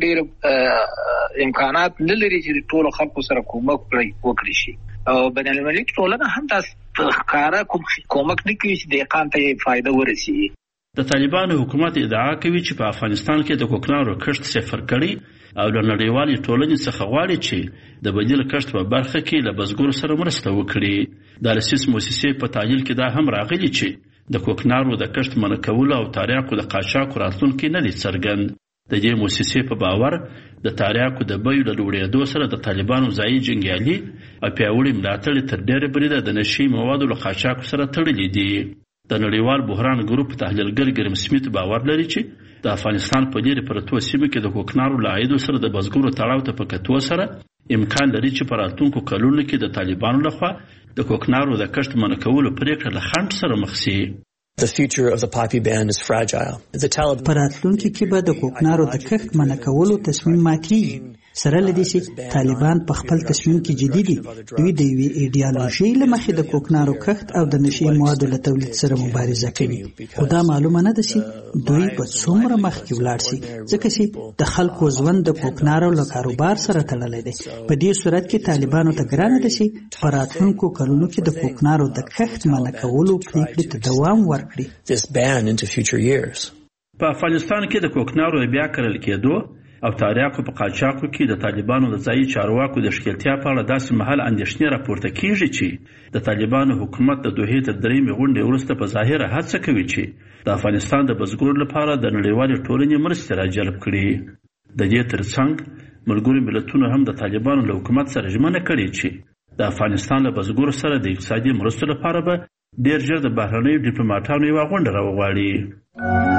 [SPEAKER 16] ډېر امکانات نه لري چې د ټولو خلکو سره کومک وکړي شي، او بین المللي ټولنه هم تاسو ښکاره کوم کومک نه کوي چې دهقان ته یې فایده ورسي.
[SPEAKER 15] د طالبانو حکومت ادعا کوي چې په افغانستان کې د کوکنارو کښت صفر کړي او له نړیوالې ټولنې څخه غواړي چې د بدیل کښت په برخه کې له بزګرو سره مرسته وکړي. د السیس موسسې په تحلیل کې دا هم راغلي چې د کوکنارو د کښت منع کولو او تریاکو د قاچاقو راتلونکی نه دی څرګند. د دې موسسې په باور د تریاکو د بیو له لوړېدو سره د طالبانو ځایي جنګیالي او پیاوړي ملاتړ تر ډېره بریده د نشي موادو له قاچاقو سره تړلي دي. د نړیوال بحران ګروپ تحلیلګر ګرم سمیت باور لري چې د افغانستان په ډېرې پرتو سیمو کې د کوکنارو له عایدو سره د بزګرو تړاو ته په کتو سره امکان لري چې په راتلونکو کلونو کې د طالبانو لخوا د کوکنارو د کښت منع کولو پرېکړه له خنډ سره مخ شي.
[SPEAKER 11] The future of the poppy ban is fragile. The Taliban
[SPEAKER 10] په راتلونکي کې به د کوکنارو د کښت منع کولو تصمیم ماتېږي. سره له دې چې طالبان په خپل تصمیم کې جدي دي. دوی د یوې ایډیالوژۍ له مخې د کوکنارو کښت او د نشي موادو له تولید سره مبارزه کوي. خو دا معلومه نه ده چې دوی به څومره مخکې ولاړ شي، ځکه چې د خلکو ژوند د کوکنارو له کاروبار سره تړلی دی. په دې صورت کې طالبانو ته ګرانه ده چې په راتلونکو کلونو کې د کوکنارو د کښت منع کولو پرېکړې ته دوام ورکړي.
[SPEAKER 11] This ban into future years.
[SPEAKER 15] په افغانستان کې د کوکنارو بیا کرل کېدو او تریاکو په قاچاقو کې د طالبانو د ځایي چارواکو د ښکېلتیا په اړه داسې مهال اندېښنې راپورته کېږي چې د طالبانو حکومت د دوحې تر درېیمې غونډې وروسته په ظاهره هڅه کوي چې د افغانستان د بزګرو لپاره د نړیوالې ټولنې مرستې راجلب کړي. د دې ترڅنګ ملګرو ملتونو هم د طالبانو له حکومت سره ژمنه کړې چې د افغانستان له بزګرو سره د اقتصادي مرستو لپاره به ډېر ژر د بهرنیو ډیپلوماټانو یوه غونډه راوغواړي.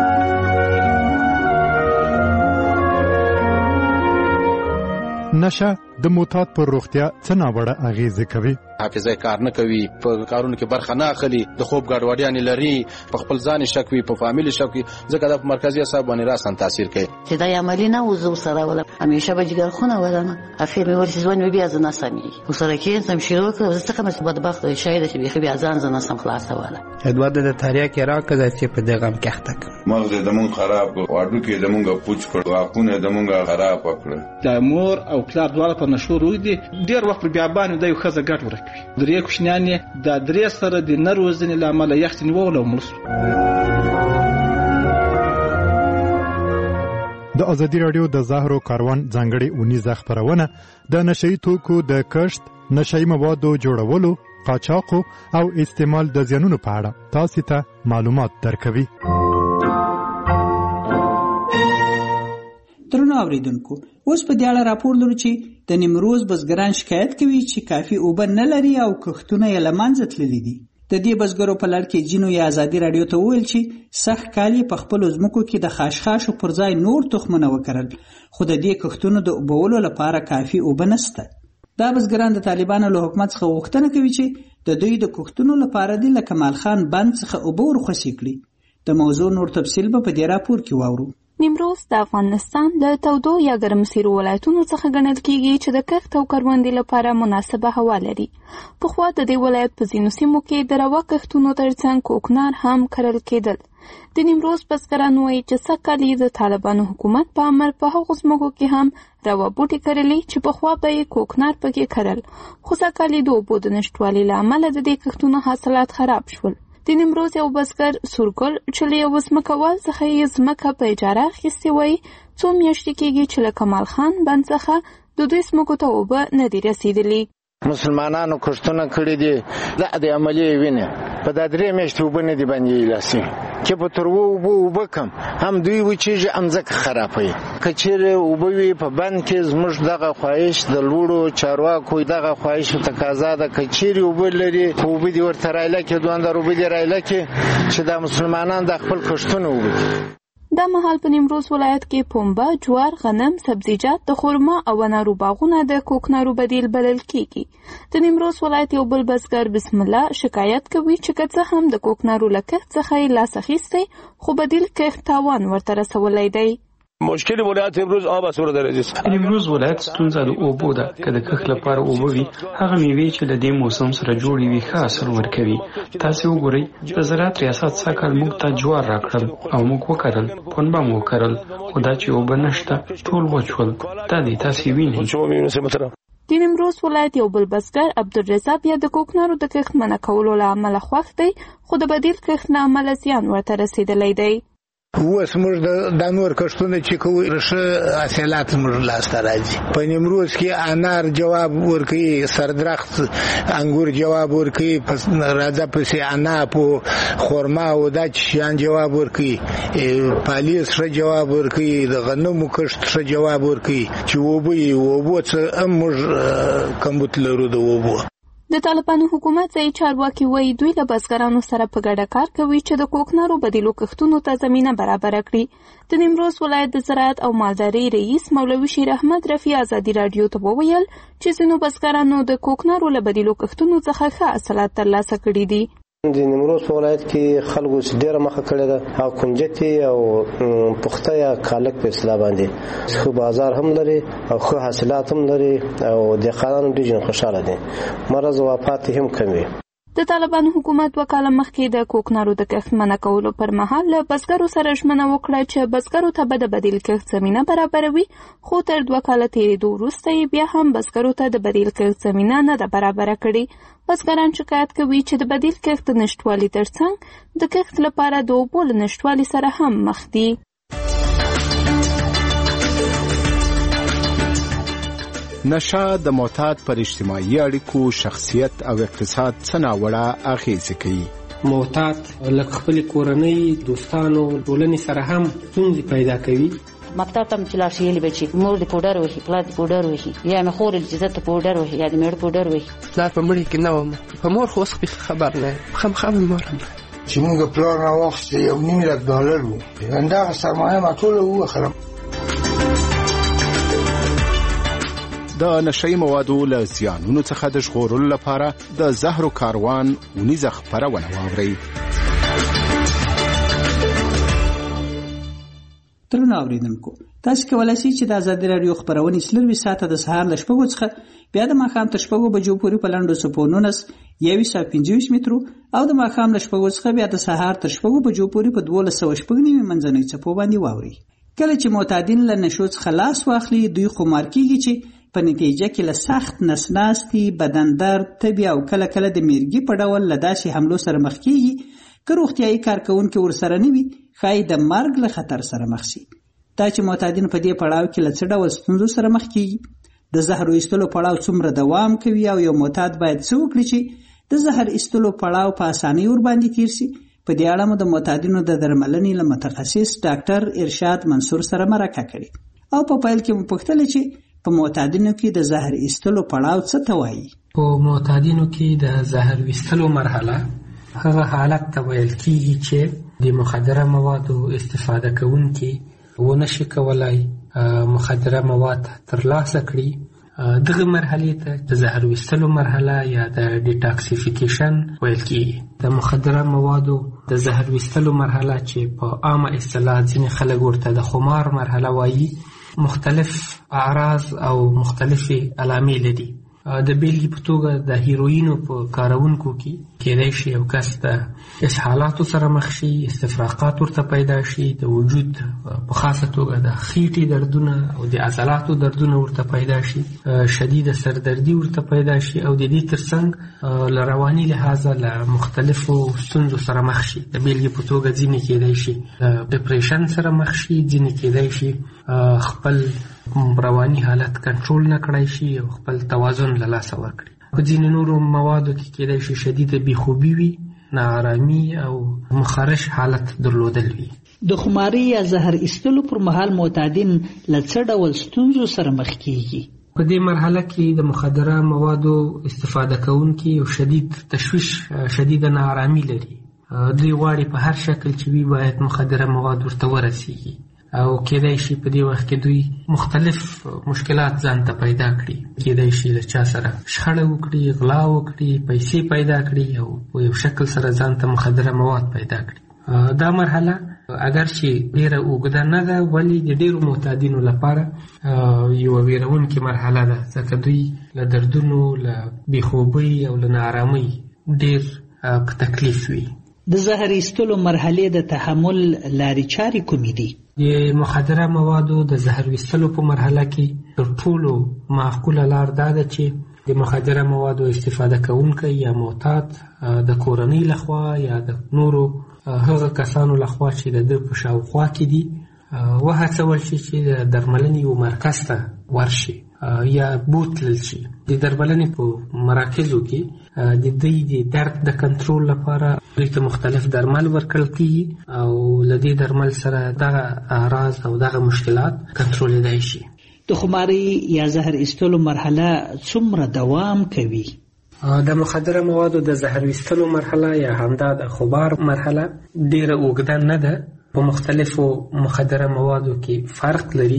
[SPEAKER 17] نشه د معتاد پر روغتیا څه ناوړه اغیزې کوي؟
[SPEAKER 2] حافظه کار نه کوي، په کارونو کې برخه نه اخلي، د خوب ګډوډیان لري، په خپل ځان شک وي، په فامیل شک وي، ځکه د مرکزی اعصاب باندې راسن تاثیر کوي.
[SPEAKER 3] چې دا عملی نه وزو سره ولا همیشه به جګر خونه ولنه افیر مې ورسې ځوان بیا ځنه سمي وسره کې سم شروع کړ زه څنګه مې بدبخت شاید چې بیا بیا ځان ځنه سم خلاصه ولا
[SPEAKER 7] ادوار د تاریخ کې راکړه چې په دغه هم کېخته
[SPEAKER 9] مغز د مون خراب واډو کې د مونږه پوچ کړ واکونه د مونږه خراب کړ.
[SPEAKER 17] د مور او پلار دواړه په نشو روي دي ډیر وخت بیا باندې د یو خزه ګټ ورکوي. درې کوشنیان د درې سره د نروزنې لامل یخت نیول او ملس.
[SPEAKER 18] د ازادي رادیو د زهرو کاروان ځانګړي اونیزه خبرونه د نشئی توکو د کښت، نشئی موادو جوړولو، قاچاقو او استعمال د زیانونو په اړه تاسو ته معلومات درکوي.
[SPEAKER 10] ترنو اوریدونکو اوس په دې اړه راپور لرو چې د نیمروز بزګران شکایت کوي چې کافي اوبه نه لري او کښتونه یې له منځه تللي دي. د دې بزګرو په لړ کې جینو یا ازادي رادیو ته وویل چې سخت کال په خپل ځمکو کې د خاشخاشو پر ځای نور تخمونه وکرل، خو د دې کښتونو د اوبولو لپاره کافي اوبه نشته. دا بزګران د طالبانو له حکومت څخه غوښتنه کوي چې د دوی د کښتونو لپاره د کمال خان بند څخه اوبه ورخصي کړي. د موضوع نور تفصیل به په دې راپور کې واورو.
[SPEAKER 19] نیمروز د افغانستان د تودو یا ګرمسیرو ولایتونو څخه ګڼل کیږي چې د کښت او کروندې لپاره مناسبه هوا لري. پخوا د دې ولایت په ځینو سیمو کې د روا کښتونو ترڅنګ کوکنار هم کرل کېدل. د نیمروز بزګران وایي چې سږکال یې د طالبانو حکومت په امر په هغو ځمکو کې هم روا بوټي کرلي چې پخوا به یې کوکنار پکې کرل، خو سږکال یې د اوبو د نشتوالي له امله د دې کښتونو حاصلات خراب شول. د نیمروز یو بزګر سورګل چې له یو ځمکوال څخه یې ځمکه په اجاره اخیستې وای، څو میاشتې کېږي چې له کمال خان بند څخه د دوی ځمکو ته اوبه نه دي رسېدلي.
[SPEAKER 12] مسلمانانو کښتونه کړي دي، دا د عملي وینه په دا درې میاشتې اوبه نه دي باندې لاسي چې په تر اوبه اوبه کم هم دوی وچېږي هم ځکه خرابوي. که چیرې اوبه وي په بند کې زموږ دغه خواهش د لوړو چارواکو دغه خواهش تقاضا ده که چیرې اوبه لري اوبه دې ورته رایله کړي، دوامداره اوبه دې رایله کړي چې دا مسلمانان د خپل کښتونه اوبه کړي.
[SPEAKER 19] دا مهال په نیمروز ولایت کې پنبه، جوار، غنم، سبزیجات، د خرما او انارو باغونه د کوکنارو بدیل بلل کیږي. د نیمروز ولایت یو بل بزګر بسم الله شکایت کوي چې که څه هم د کوکنارو له کښت څخه یې لاس اخیستی، خو بدیل کښت تاوان ورته رسولی دی.
[SPEAKER 20] مشکل ولایت امروز آب اسوره درجه است.
[SPEAKER 29] امروز ولایت ستونزه د اوبو ده. که د کښت لپاره اوبه وي، هغه میوې چې له دې موسم سره جوړې وي ښه حاصل ورکوي. تاسې وګورئ د زراعت ریاست سږکال موږ ته جوار راکړل او موږ وکرل، پنبه مو وکرل، خو دا چې اوبه نشته ټول وچ ول. دا دی تاسې وینئ.
[SPEAKER 19] د نیمروز ولایت یو بل بزګر عبدالرضا بیا د کوکنارو د کښت منع کولو له امله خوښ دی، خو د بدیل کښت له امله زیان ورته رسېدلی دی.
[SPEAKER 30] اوس موږ د نور کښتونه چې کوو ښه حاصلات موږ لاسته راځي. په نیمروز کې انار جواب ورکوي، سردرخت انګور جواب ورکوي، راځه پسې عناب او خرما او دا شیان جواب ورکوي، پالیس ښه جواب ورکوي، د غنمو کښت ښه جواب ورکوي چې اوبه یې اوبو څه هم موږ کمبود لرو د اوبو.
[SPEAKER 19] د طالبانو حکومت ځایي چارواکي وایي دوی له بزګرانو سره په ګډه کار کوي چې د کوکنارو بدیلو کښتونو ته زمینه برابره کړي. د نیمروز ولایت د زراعت او مالدارۍ رئیس مولوي شیر احمد رفیع ازادي رادیو ته وویل چې ځینو بزګرانو د کوکنارو له بدیلو کښتونو څخه ښه حاصلات ترلاسه کړي دي.
[SPEAKER 31] د نیمروز په ولایت کې خلکو ډېره مخه کړې ده او کنجتي او پخته یا کالک په اصطلاح باندې ښه بازار هم لري او ښه حاصلات هم لري او دهقانان ډېر خوشاله دي، مرض او وفات هم کم وي.
[SPEAKER 19] د طالبانو حکومت وکاله مخکې د کوکنارو د کښت منع کولو پر مهال له بزګرو سره ژمنه وکړه چې بزګرو ته به د بدیل کښت زمینه برابروي، خو تر دوه کاله تېرېدو وروسته یې بیا هم بزګرو ته د بدیل کښت زمینه نه ده برابره کړې. بزګران شکایت کوي چې د بدیل کښت د نشتوالي ترڅنګ د کښت لپاره د اوبو له نشتوالي سره هم مخ دي.
[SPEAKER 32] نشه د معتاد پر اجتماعي اړیکو، شخصیت او اقتصاد څه ناوړه اغېزې کوي.
[SPEAKER 4] معتاد لکه خپل کورنۍ، دوستانو، ټولنې سره هم ستونزې پیدا کوي.
[SPEAKER 28] مکتب ته چې لاړ شي یې به چې مور دې پوډر وهي، پلار دې پوډر وهي، یا مې خور چې زه ته پوډر وهي یا دې مېړه پوډر وهي.
[SPEAKER 33] پلار په مړي کې نه وم، په مور خو اوس خبر نه یم، خامخا مې مور هم
[SPEAKER 34] چې موږ پلار راواخیستی یو نیم لک ډالر و، همدغه سرمایه ما ټوله ووخلم.
[SPEAKER 32] د نشئی موادو له زیانونو څخه د ژغورلو لپاره د زهرو کاروان ونیزه خپرونه واورئ.
[SPEAKER 10] درنو اوریدونکو، تاسو کولای شئ چې د ازادي راډیو خبرونه څلور ساعته د سهار له شپږو څخه بیا د ماښام تر شپږو بجو پورې په لاندو څپو نولس یویشت سوه پنځه ویشت مترو او د ماښام له شپږو څخه بیا د سهار تر شپږو بجو پورې په دولس سوه شپږ نوي منځنۍ څپو باندې واورئ. کله چې معتادین له نشو څخه لاس واخلي، دوی خمار کیږي چې په نتیجه کې له سخت نسناستي، بدن درد، تبي او کله کله د میرګي په ډول له داسې حملو سره مخ کیږي که روغتیایي کارکونکي ورسره نه وي، ښایي د مرګ له خطر سره مخ شي. دا چې معتادین په دې پړاو کې له څه ډول ستونزو سره مخ کیږي، د زهر ایستلو پړاو څومره دوام کوي او یو معتاد باید څه وکړي چې د زهر ایستلو پړاو په اسانۍ ور باندې تیر شي. په دې اړه مو د معتادینو د درملنې له متخصص ډاکټر ارشاد منصور سره مرکه کړې او په پیل کې مو پوښتل چې په معتادینو کې د زهر ایستلو پړاو څه ته وایي.
[SPEAKER 4] په معتادینو کې د زهر ایستلو مرحله هغه حالت ته ویل کیږي چې د مخدره موادو استفاده کوونکي ونشي کولای مخدره مواد ترلاسه کړي. دغه مرحله ته د زهر ویستلو مرحله یا د ډیټاکسیفیکیشن ویل کیږي. د مخدره موادو د زهر ویستلو مرحله چې په عامه اصطلاح ځینې خلک ورته د خمار مرحله وایي، مختلف اعراض او مختلفې علامې لري. د بیلګې په توګه د هیروینو په کارونکو کې کېدای شي یو کس د اسهالاتو سره مخ شي، استفراقات ورته پیدا شي، د وجود په خاصه توګه د خېټې دردونه او د عضلاتو دردونه ورته پیدا شي، شدید سردردي ورته پیدا شي او د دې ترڅنګ له رواني لحاظه له مختلفو ستونزو سره مخ شي. د بیلګې په توګه ځینې کېدای شي ډپریشن سره مخ شي، ځینې کېدای شي خپل رواني حالت کنټرول نه کړای شي او خپل توازن له لاسه ورکړي. په ځینې نورو موادو کې کېدای شي شدیده بېخوبي وي، ناارامي او مخارش حالت درلودل وي.
[SPEAKER 10] د خماري یا زهر ایستلو پر مهال معتادین له څه ډول ستونزو سره مخ کیږي؟
[SPEAKER 4] په دې مرحله کې د مخدره موادو استفاده کوونکي یو شدید تشویش، شدیده ناارامي لري. دوی غواړي په هر شکل چې وي باید مخدره مواد ورته ورسیږي او کېدای شي په دې وخت کې دوی مختلف مشکلات ځان ته پیدا کړي. کېدای شي له چا سره شخړه وکړي، غلا وکړي، پیسې پیدا کړي او په یو شکل سره ځان ته مخدره مواد پیدا کړي. دا مرحله اگر چې ډیره اوږده نه ده، ولی د ډیرو معتادینو لپاره یو ویرونکې مرحله ده، ځکه دوی له دردونو، له بېخوبۍ او له ناارامۍ ډیر په تکلیف وي.
[SPEAKER 10] د زهر ایستلو مرحلې د تحمل لارې چارې کومې دي؟
[SPEAKER 4] د مخدره موادو د زهر ویستلو په مرحله کې تر ټولو معقوله لار دا ده چې د مخدره موادو استفاده کوونکی یا معتاد د کورنۍ لخوا یا د نورو هغه کسانو لخوا چې د ده په شاوخوا کې دي وهڅول شي چې د درملنې یو مرکز ته ورشي یا بوتلل شي. د درملنې په مراکزو کې د دوی د درد د کنټرول لپاره دوی ته مختلف درمل ورکړل کېږي او له دې درمل سره دغه اعراض او دغه مشکلات کنټرولېدای شي.
[SPEAKER 10] د خماري یا زهر ایستلو مرحله څومره دوام کوي؟
[SPEAKER 4] د مخدره موادو د زهر ایستلو مرحله یا همدا د خمار مرحله ډیره اوږده نه ده. په مختلفو مخدره موادو کې فرق لري.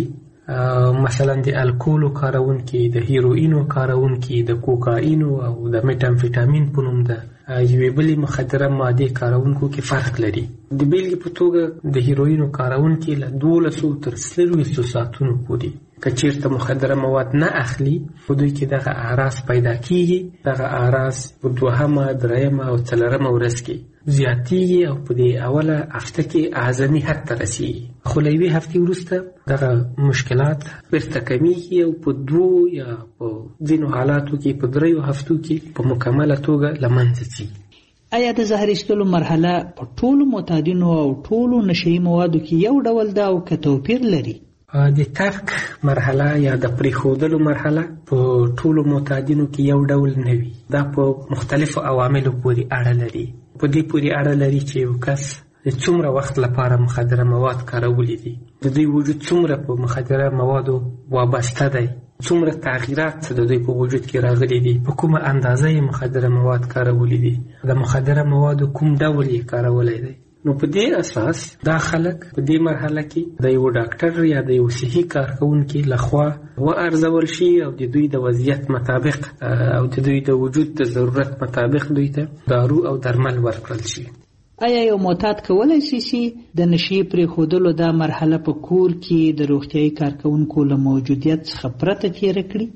[SPEAKER 4] مثلا د الکولو کارونکي، د هیروینو کارونکي، د کوکاینو او د میټامفیټامین په نوم د یوې بلې مخدره مادې کارونکو کې فرق لري. د بیلګې په توګه د هیروینو کارونکي له دولسو تر څلوېښتو ساعتونو پورې که چېرته مخدره مواد نه اخلي، په دوی کې دغه اعراض پیدا کېږي. دغه اعراض په دوهمه، درېیمه او څلورمه ورځ کې زیاتېږي او په دې اوله هفته کې اعظمي حد ته رسېږي. خو له یوې هفتې وروسته دغه مشکلات بیرته کمیږي او په دوو یا په ځینو حالاتو کې په دریو هفتو کې په مکمله توګه له منځه ځي.
[SPEAKER 10] آیا د زهر ایستلو مرحله په ټولو معتادینو او ټولو نشهیي موادو کې یو ډول ده او که توپیر لري؟
[SPEAKER 4] د ترک مرحله یا د پریښودلو مرحله په ټولو معتادینو کې یو ډول نه وي. دا په مختلفو عواملو پورې اړه لري. په دې پورې اړه لري چې یو کس څومره وخت لپاره مخدره مواد کارولی دي، د دوی وجود څومره په مخدره موادو وابسته دی، څومره تغییرات د دوی په وجود کې راغلي دي، په کومه اندازه یې مخدره مواد کارولی دي، د مخدره موادو کوم ډول یې کارولی دی. نو په دې اساس دا خلک په دې مرحله کې د یو ډاکټر یا د یو صحي کارکونکي لخوا و ارزول شي او د دوی د وضعیت مطابق او د دوی د وجود د ضرورت مطابق دوی ته دارو او درمل ورکړل شي.
[SPEAKER 10] آیا یو معتاد کولی شي چې د نشې پرېښودلو دا مرحله په کور کې د روغتیايي کارکونکو له موجودیت څخه پرته تېره کړي؟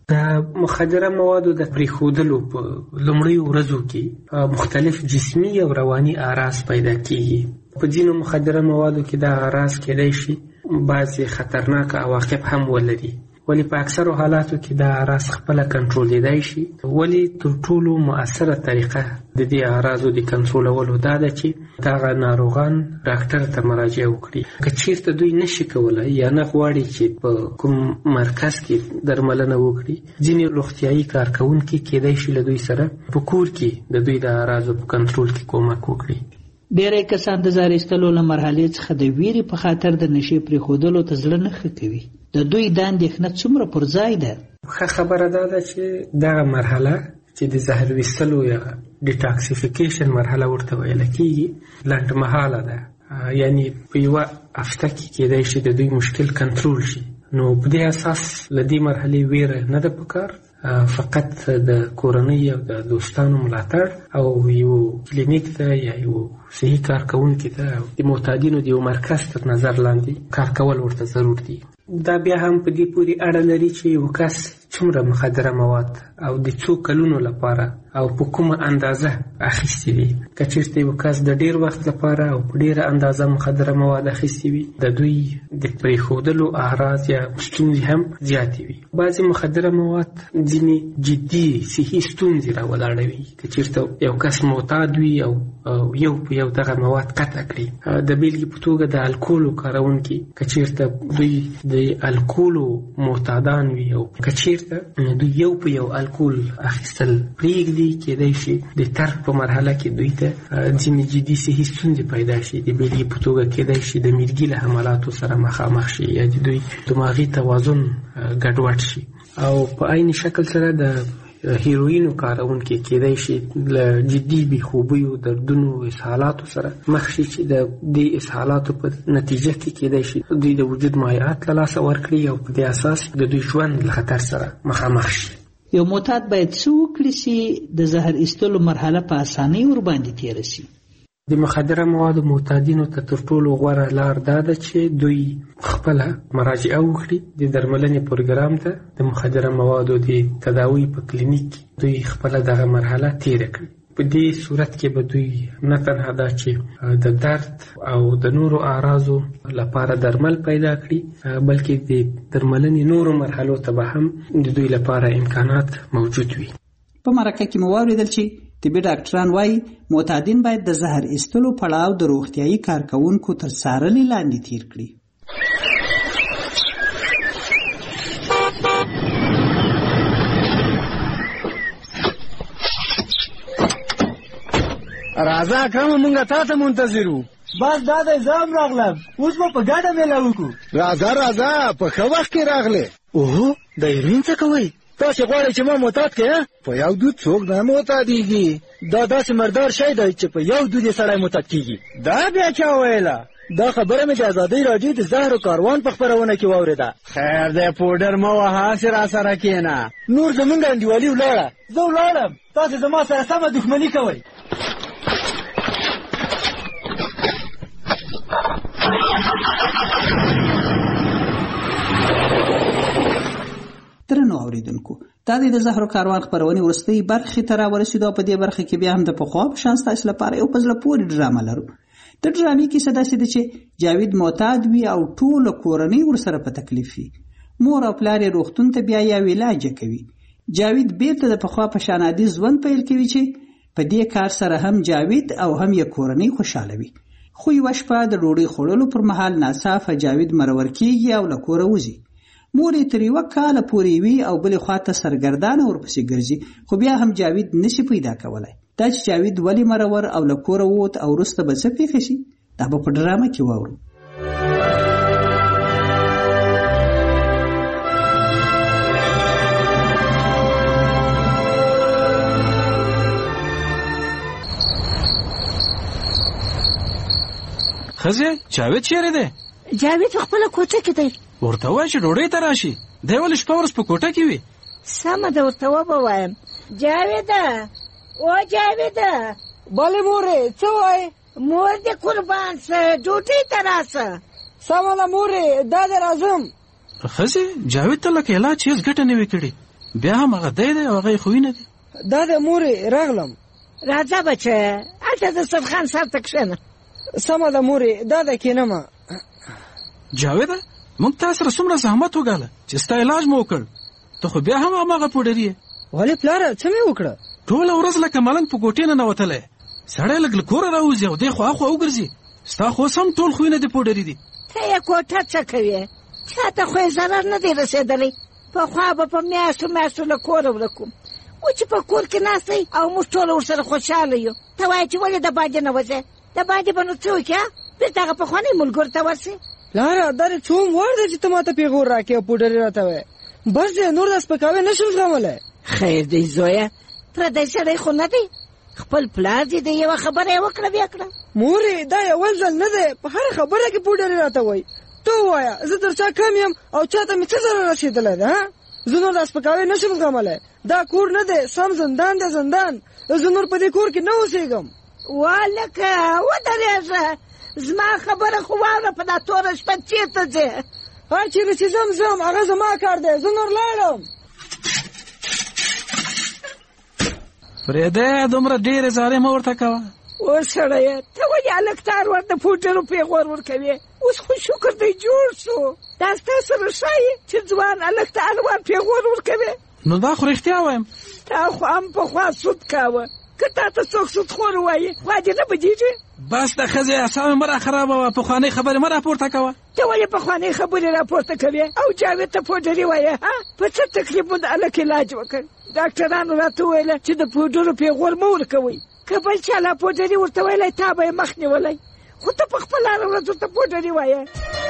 [SPEAKER 4] د مخدره موادو د پرېښودلو په لومړیو ورځو کې مختلف جسمي او رواني اعراض پیدا کیږي. په ځینو مخدره موادو کې دا اعراض کېدای شي بعضې خطرناک عواقب هم ولري، ولی په اکثرو حالاتو کې دا اعراض خپله کنټرولېدای شي. ولی تر ټولو مؤثره طریقه د دې اعراضو د کنټرولولو دا ده چې دغه ناروغان ډاکټر ته مراجعه وکړي. که چیرته دوی نشي کولی یا نه غواړي چې په کوم مرکز کې درملنه وکړي، ځینې روغتیایي کارکوونکي کېدای شي له دوی سره په کور کې د دوی د اعراضو په کنټرول کې کومک وکړي.
[SPEAKER 10] ډېری کسان د زهر ایستلو له مرحلې څخه د ویرې په خاطر د نشې پرېښودلو ته زړه نه ښه کوي. د دوی دا اندېښنه څومره پر ځای ده؟
[SPEAKER 4] ښه خبره دا ده چې دغه مرحله چې د زهر ویستلو یا ډیټاکسیفیکیشن مرحله ورته ویل کېږي لنډمهاله ده، یعنی په یوه هفته کې کېدای شي د دوی مشکل کنټرول شي. نو په دې اساس له دې مرحلې ویره نه ده پکار، فقط د کورنۍ او د دوستانو ملاتړ او یو کلینیک ته یا یو صحي کارکوونکي ته د معتادینو د یو مرکز تر نظر لاندې کار کول ورته ضرور دي. دا بیا هم په دې پورې اړه لري چې یو کس څومره مخدره مواد او د څو کلونو لپاره او په کومه اندازه اخیستي دي. که چېرته یو کس د ډېر وخت لپاره او په ډېره اندازه مخدره مواد اخیستي وي، د دوی د پرېښودلو اعراض یا ستونزې هم زیاتې وي. بعضې مخدره مواد ځینې جدي صحي ستونزې راولاړوي. که چېرته یو کس معتاد وي او یو په یو دغه مواد قطع کړي، د بېلګې په توګه د الکولو کارونکي که چېرته دوی د الکولو معتادان وي او که چېرته دوی یو په یو الکول اخیستل پرېږدي، کېدای شي د ترک په مرحله کې دوی ته ځینې جدي صحي ستونزې پیدا شي. د بېلګې په توګه کېدای شي د میرګي له حملاتو سره مخامخ شي یا د دوی دماغي توازن ګډوډ شي. او په عین شکل سره د هیروینو کارونکي کېدای شي له جدي بېخوبیو، دردونو، اسهالاتو سره مخ شي چې د دې اسهالاتو په نتیجه کې کېدای شي دوی د وجود مایعات له لاسه ورکړي او په دې اساس د دوی ژوند له خطر سره مخامخ شي.
[SPEAKER 10] یو معتاد باید څه وکړي چې د زهر ایستلو مرحله په اسانۍ ورباندې تېره شي؟
[SPEAKER 4] د مخدره موادو معتادینو ته تر ټولو غوره لار دا ده چې دوی خپله مراجعه وکړي د درملنې پروګرام ته. د مخدره موادو د تداوی په کلینیک دوی خپله دغه مرحله تېره کړي. په دې صورت کې به دوی نه تنها دا چې د درد او د نورو اعراضو لپاره درمل پیدا کړي، بلکې د درملنې نورو مرحلو ته به هم د دوی لپاره امکانات موجود وي.
[SPEAKER 10] په مرکه کې مو واورېدل چې طبي ډاکټران وایي معتادین باید د زهر ایستلو پړاو د روغتیایي کارکوونکو تر څارنې لاندې تیر کړي.
[SPEAKER 1] راځه کومه مونږ تا ته منتظر وو.
[SPEAKER 5] بس دا دی زه هم راغلم، اوس به په ګډه میله وکړو.
[SPEAKER 1] راځه راځه په ښه وخت کې راغلې. اوهو د هیروین څه کوئ؟ تاسې غواړئ چې ما معتاد کړې؟ په یو دود څوک نه معتادېږي.
[SPEAKER 5] دا داسې مردار شی دی چې په یو دود یې سړی معتاد کېږي.
[SPEAKER 1] دا بیا چا ویله؟
[SPEAKER 5] دا خبره مې د ازادۍ راډیو د زهرو کاروان په خپرونه کې واورېده.
[SPEAKER 1] خیر دی پوډر مه وهه، هسې را سره کښېنه.
[SPEAKER 5] نور زمونږ انډیوالي ولاړه، زه ولاړم، تاسې زما سره سمه دښمني کوئ.
[SPEAKER 10] درنو اوریدونکو، دا د زهرو کاروان خپرونې وروستۍ برخې ته راورسېدو. په دې برخه کې بیا هم د پخوا په شان ستاسو لپاره یو په زړه پورې ډرامه لرو. د ډرامې کیسه داسې ده چې جاوید معتاد وي او ټوله کورنۍ ورسره په تکلیف وي. مور او پلار یې روغتون ته بیایي او علاج یې کوي. جاوید بیرته د پخوا په شان عادي ژوند پیل کوي چې په دې کار سره هم جاوید او هم یې کورنۍ خوشحاله وي. خو یوه شپه د ډوډۍ خوړلو پر مهال ناڅاپه جاوید مرور کېږي او له کوره وځي. مور یې تر یوه کاله پورې وي او بلې خواته سرګردانه ورپسې ګرځي، خو بیا هم جاوید نشي پیدا کولی. دا چې جاوید ولې مرور او له کوره ووت او وروسته به څه پېښه شي، دا به په ډرامه کې واورو.
[SPEAKER 6] ښځې جاوید چیرې دی؟
[SPEAKER 8] جاوید په خپله کوټه کې دی.
[SPEAKER 6] ورته وایه چې ډوډۍ ته راشي. دی ولې شپه ورځ په کوټه کې وي؟
[SPEAKER 8] سمه ده ورته وبه وایم. جاویده او جاویده.
[SPEAKER 5] بلې مورې څه وایې؟
[SPEAKER 8] مور دې قربان سه ډوډۍ ته راسه.
[SPEAKER 5] سمه ده مورې دا دې راځم.
[SPEAKER 6] ښځې جاوید ته لکه علاج هېڅ ګټه نه وي کړې. بیا هم هغه دی دی او هغه یې خوینه دی.
[SPEAKER 5] دا د مورې راغلم.
[SPEAKER 8] راځه بچه هلته د سرخان سر ته کښېنه.
[SPEAKER 5] سمه ده مورې دا ده کښېنمه.
[SPEAKER 6] جاویده موږ تا سره څومره زحمت وګاله چې ستا علاج مو وکړ، ته خو بیا هم هماغه پوډري یې.
[SPEAKER 5] ولې پلاره څه مې وکړه؟
[SPEAKER 6] ټوله ورځ لکه ملنګ په ګوټې نه ننوتلی، سړی لږ له کوره راوځي او دی خوا خوا وګرځي. ستا خو اوس هم ټول خویونه دې پوډري دي.
[SPEAKER 8] ته یې کوټه څه کوې؟ چا ته خو یې ضرر نه دی رسېدلی. پخوا به په میاشتو میاشتو له کوره ورکوم، و چې په کور کې ناستی او موږ ټول ورسره خوشحاله یو. ته وایې چې ولې د باندې نه وځې؟ د باندې به نو څه وکړې؟ بېرته هغه پخواني ملګرو ته ورسې.
[SPEAKER 5] پلاره دا دې څوم وار دی چې ته ماته پیغور راکړې او پوډري راته وایې؟ بس دی نور دا سپکاوی نه شم زغملی.
[SPEAKER 8] خیر دی زویه پردی سړی خو نه دی، خپل پلار دې د یوه خبره یې وکړه بیا کړه.
[SPEAKER 5] مورې دا یو ځل نه دی، په هره خبره کې پوډري راته وایي. ته ووایه زه تر چا کم یم او چا ته مې څه ضرر رسېدلی ده؟ زه نور دا سپکاوی نه شم زغملی. دا کور نه دی، سم زندان دی زندان. زه نور په دې کور کې نه اوسېږم.
[SPEAKER 8] والکه ودرېږه، زما خبره خو واوره، په دا توره شپه چېرته ځې؟
[SPEAKER 5] هر چېرې چې ځم ځم هغه زما کار دی، زه نور لاړم.
[SPEAKER 6] پرېږده دومره ډېرې زارۍ مه ورته کوه.
[SPEAKER 8] اوس سړیه ته ولې هلک ته هر وخت د پوډرو پیغور ورکوې؟ اوس خو شکر دی جوړ شو. دا ستا سره ښایي چې ځوان هلک ته هر وخت پیغور ورکوې؟
[SPEAKER 6] نو دا خو رښتیا وایم.
[SPEAKER 8] تا خو هم پخوا سود کاوه، که تا ته څوک سودخور ووایي خوا دې نه بدېږي؟
[SPEAKER 6] بس د ښځې اعصاب مه راخرابوه، پخوانۍ خبرې مه راپورته کوه.
[SPEAKER 8] ته ولې پخوانۍ خبرې راپورته کوې او جاوید ته پوډري وایې؟ په څه تکلیف مو د هلک علاج وکړ؟ ډاکټرانو راته وویله چې د پوډرو پیغور مه ورکوئ، که بل چا لا پوډري ورته ویلی تا به یې مخ نیولی، خو ته په خپله هره ورځ ورته پوډري وایې.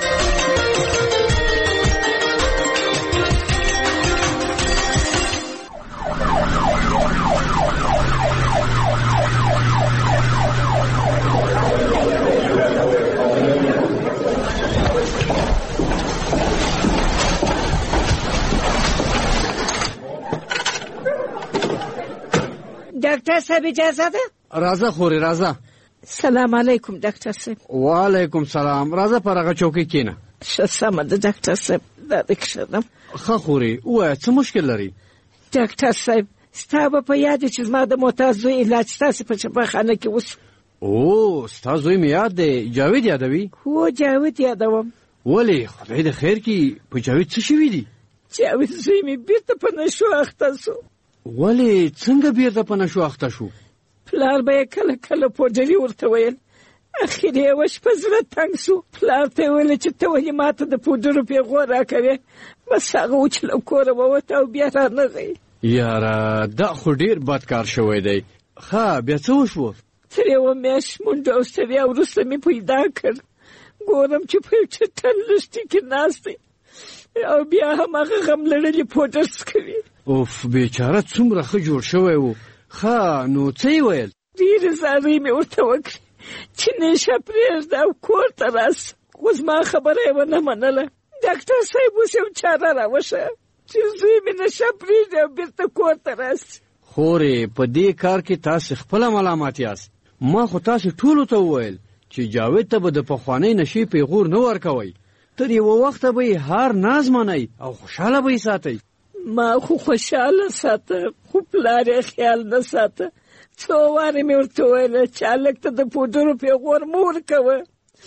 [SPEAKER 8] ډاکټر صاحب اجازه ده؟
[SPEAKER 7] راځه خورې راځه.
[SPEAKER 8] سلام علیکم ډاکټر صاحب.
[SPEAKER 7] وعلیکم سلام. راځه پر هغه چوکۍ کښېنه.
[SPEAKER 8] ښه سمه ده ډاکټر صاحب دا دې کښېنم.
[SPEAKER 7] ښه خورې ووایه څه مشکل لري؟
[SPEAKER 8] ډاکټر صاحب ستا به په یاد چې زما د معتاد زوی علاج ستاسې په شفاخانه کې وسو.
[SPEAKER 7] او ستا زوی مې یاد دی، جاوید یادوي؟
[SPEAKER 8] هو جاوید یادوم.
[SPEAKER 7] ولې خدای د خیر کړي په جاوید څه شوي دي؟
[SPEAKER 8] جاوید زوی مې بېرته په نشو اخته سو.
[SPEAKER 7] ولې څنګه بیرته په نشو اخته شو؟
[SPEAKER 8] پلار به یې کله کله پوډري ورته ویل، اخر یې یوه شپه زړه تنګ سو. پلار ته یې ویل چې ته ولې ماته د پوډرو پیغور راکوې؟ بس هغه و چې له کوره ووته او بیا رانغی.
[SPEAKER 7] یاره دا خو ډېر بد کار شوی دی. ښه بیا څه وشوه؟
[SPEAKER 8] تر یوه میاشت منډه او ستړیا وروسته مې پیدا کړ، ګورم چې په یو چټل لښتي کې ناست دی او بیا هم هغه غم لړلي پوډر څکوي.
[SPEAKER 7] اوف بیچاره څومره ښه جوړ شوی و. ښه نو څه یې ویل؟
[SPEAKER 8] ډېرې زارۍ مې ورته وکړې چې نشه پرېږده او کور ته راسه، خو زما خبره یې ونه منله. ډاکټر صاحب اوس یو چاره راوښیه چې زوی مې نشه پرېږدي او بېرته کور ته راسي.
[SPEAKER 7] خورې په دې کار کې تاسې خپله ملامت یاست. ما خو تاسې ټولو ته وویل چې جاوید ته به د پخوانۍ نشې پیغور نه ورکوئ، تر یوه وخته به یې هر ناز منئ او خوشحاله به یې ساتئ.
[SPEAKER 8] ما خو خوشحاله ساته، خو پلار یې خیال نه ساته. څو وارې مې ورته ویله چې هلک ته د پوډرو پیغور مه ورکوه،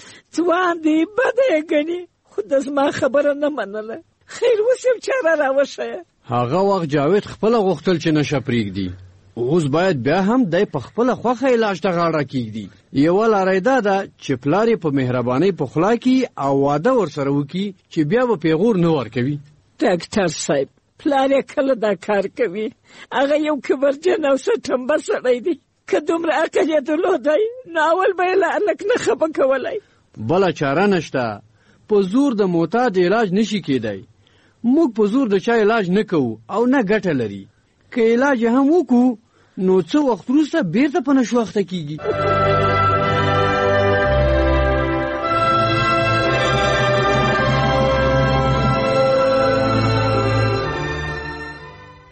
[SPEAKER 8] ځوان دی بده یې ګڼي، خو د زما خبره نه منله. خیر اوس یو چاره راوښیه.
[SPEAKER 7] هغه وخت جاوید خپله غوښتل چې نشه پرېږدي، اوس باید بیا هم دی په خپله خوښه علاج ته غاړه کېږدي. یوه لاره یې دا ده چې پلار یې په مهربانۍ پخلا کړي او واده ورسره وکړي چې بیا به پیغور نه ورکوي.
[SPEAKER 8] ډاکټر صاحب پلار یې کله دا کار کوي؟ هغه یو کبرجن او سټمبه سړی دی، که دومره عقل یې درلودی نو اول به یې له هلک نه خفه کولی.
[SPEAKER 7] بله چاره نشته، په زور د معتاد علاج نشي کېدی. موږ په زور د چا علاج نه کوو او نه ګټه لري. که علاج هم وکړو نو څه وخت وروسته بیرته په نشو اخته کېږي.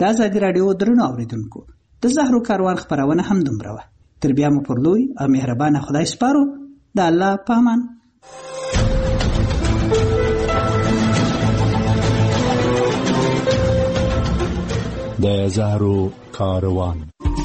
[SPEAKER 10] د ازادي راډیو درنو اوریدونکو د زهرو کاروان خپرونه هم دومره وه. تر بیا مو پر لوی او مهربانه خدای سپارو. د الله په امان.
[SPEAKER 2] د زهرو کاروان.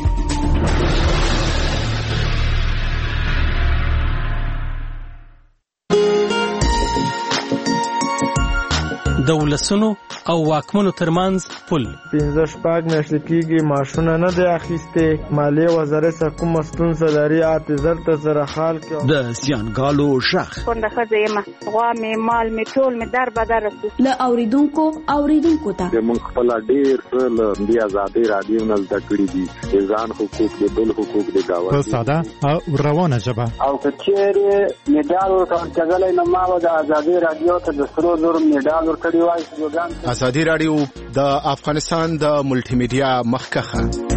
[SPEAKER 3] د ولسونو او واکمنو ترمنځ پل.
[SPEAKER 11] پنځه شپږ میاشتې کېږي معاشونه نه دی اخیستې. مالیې وزارت څخه کومه ستونزه لري اته زر ته سره حال کړي.
[SPEAKER 2] د زیانګالو شخ
[SPEAKER 13] کونډه ښځه یم، غوا مې مال مې ټول مې در بدر رسو
[SPEAKER 14] له اوریدونکو اوریدونکو ته
[SPEAKER 15] موږ خپل ډېر څه له دې ازادۍ راډیو نه زده کړي دي. د ځان حقوق د بل حقوق د گاونډي
[SPEAKER 18] په ساده او روانه ژبه.
[SPEAKER 16] او که چېرې میډال ورکول کېدلی نو ما به د ازادۍ راډیو ته د سرو زرو میډال ورکړی وای.
[SPEAKER 32] ازادي راډیو د افغانستان د ملټي میډیا مخکخه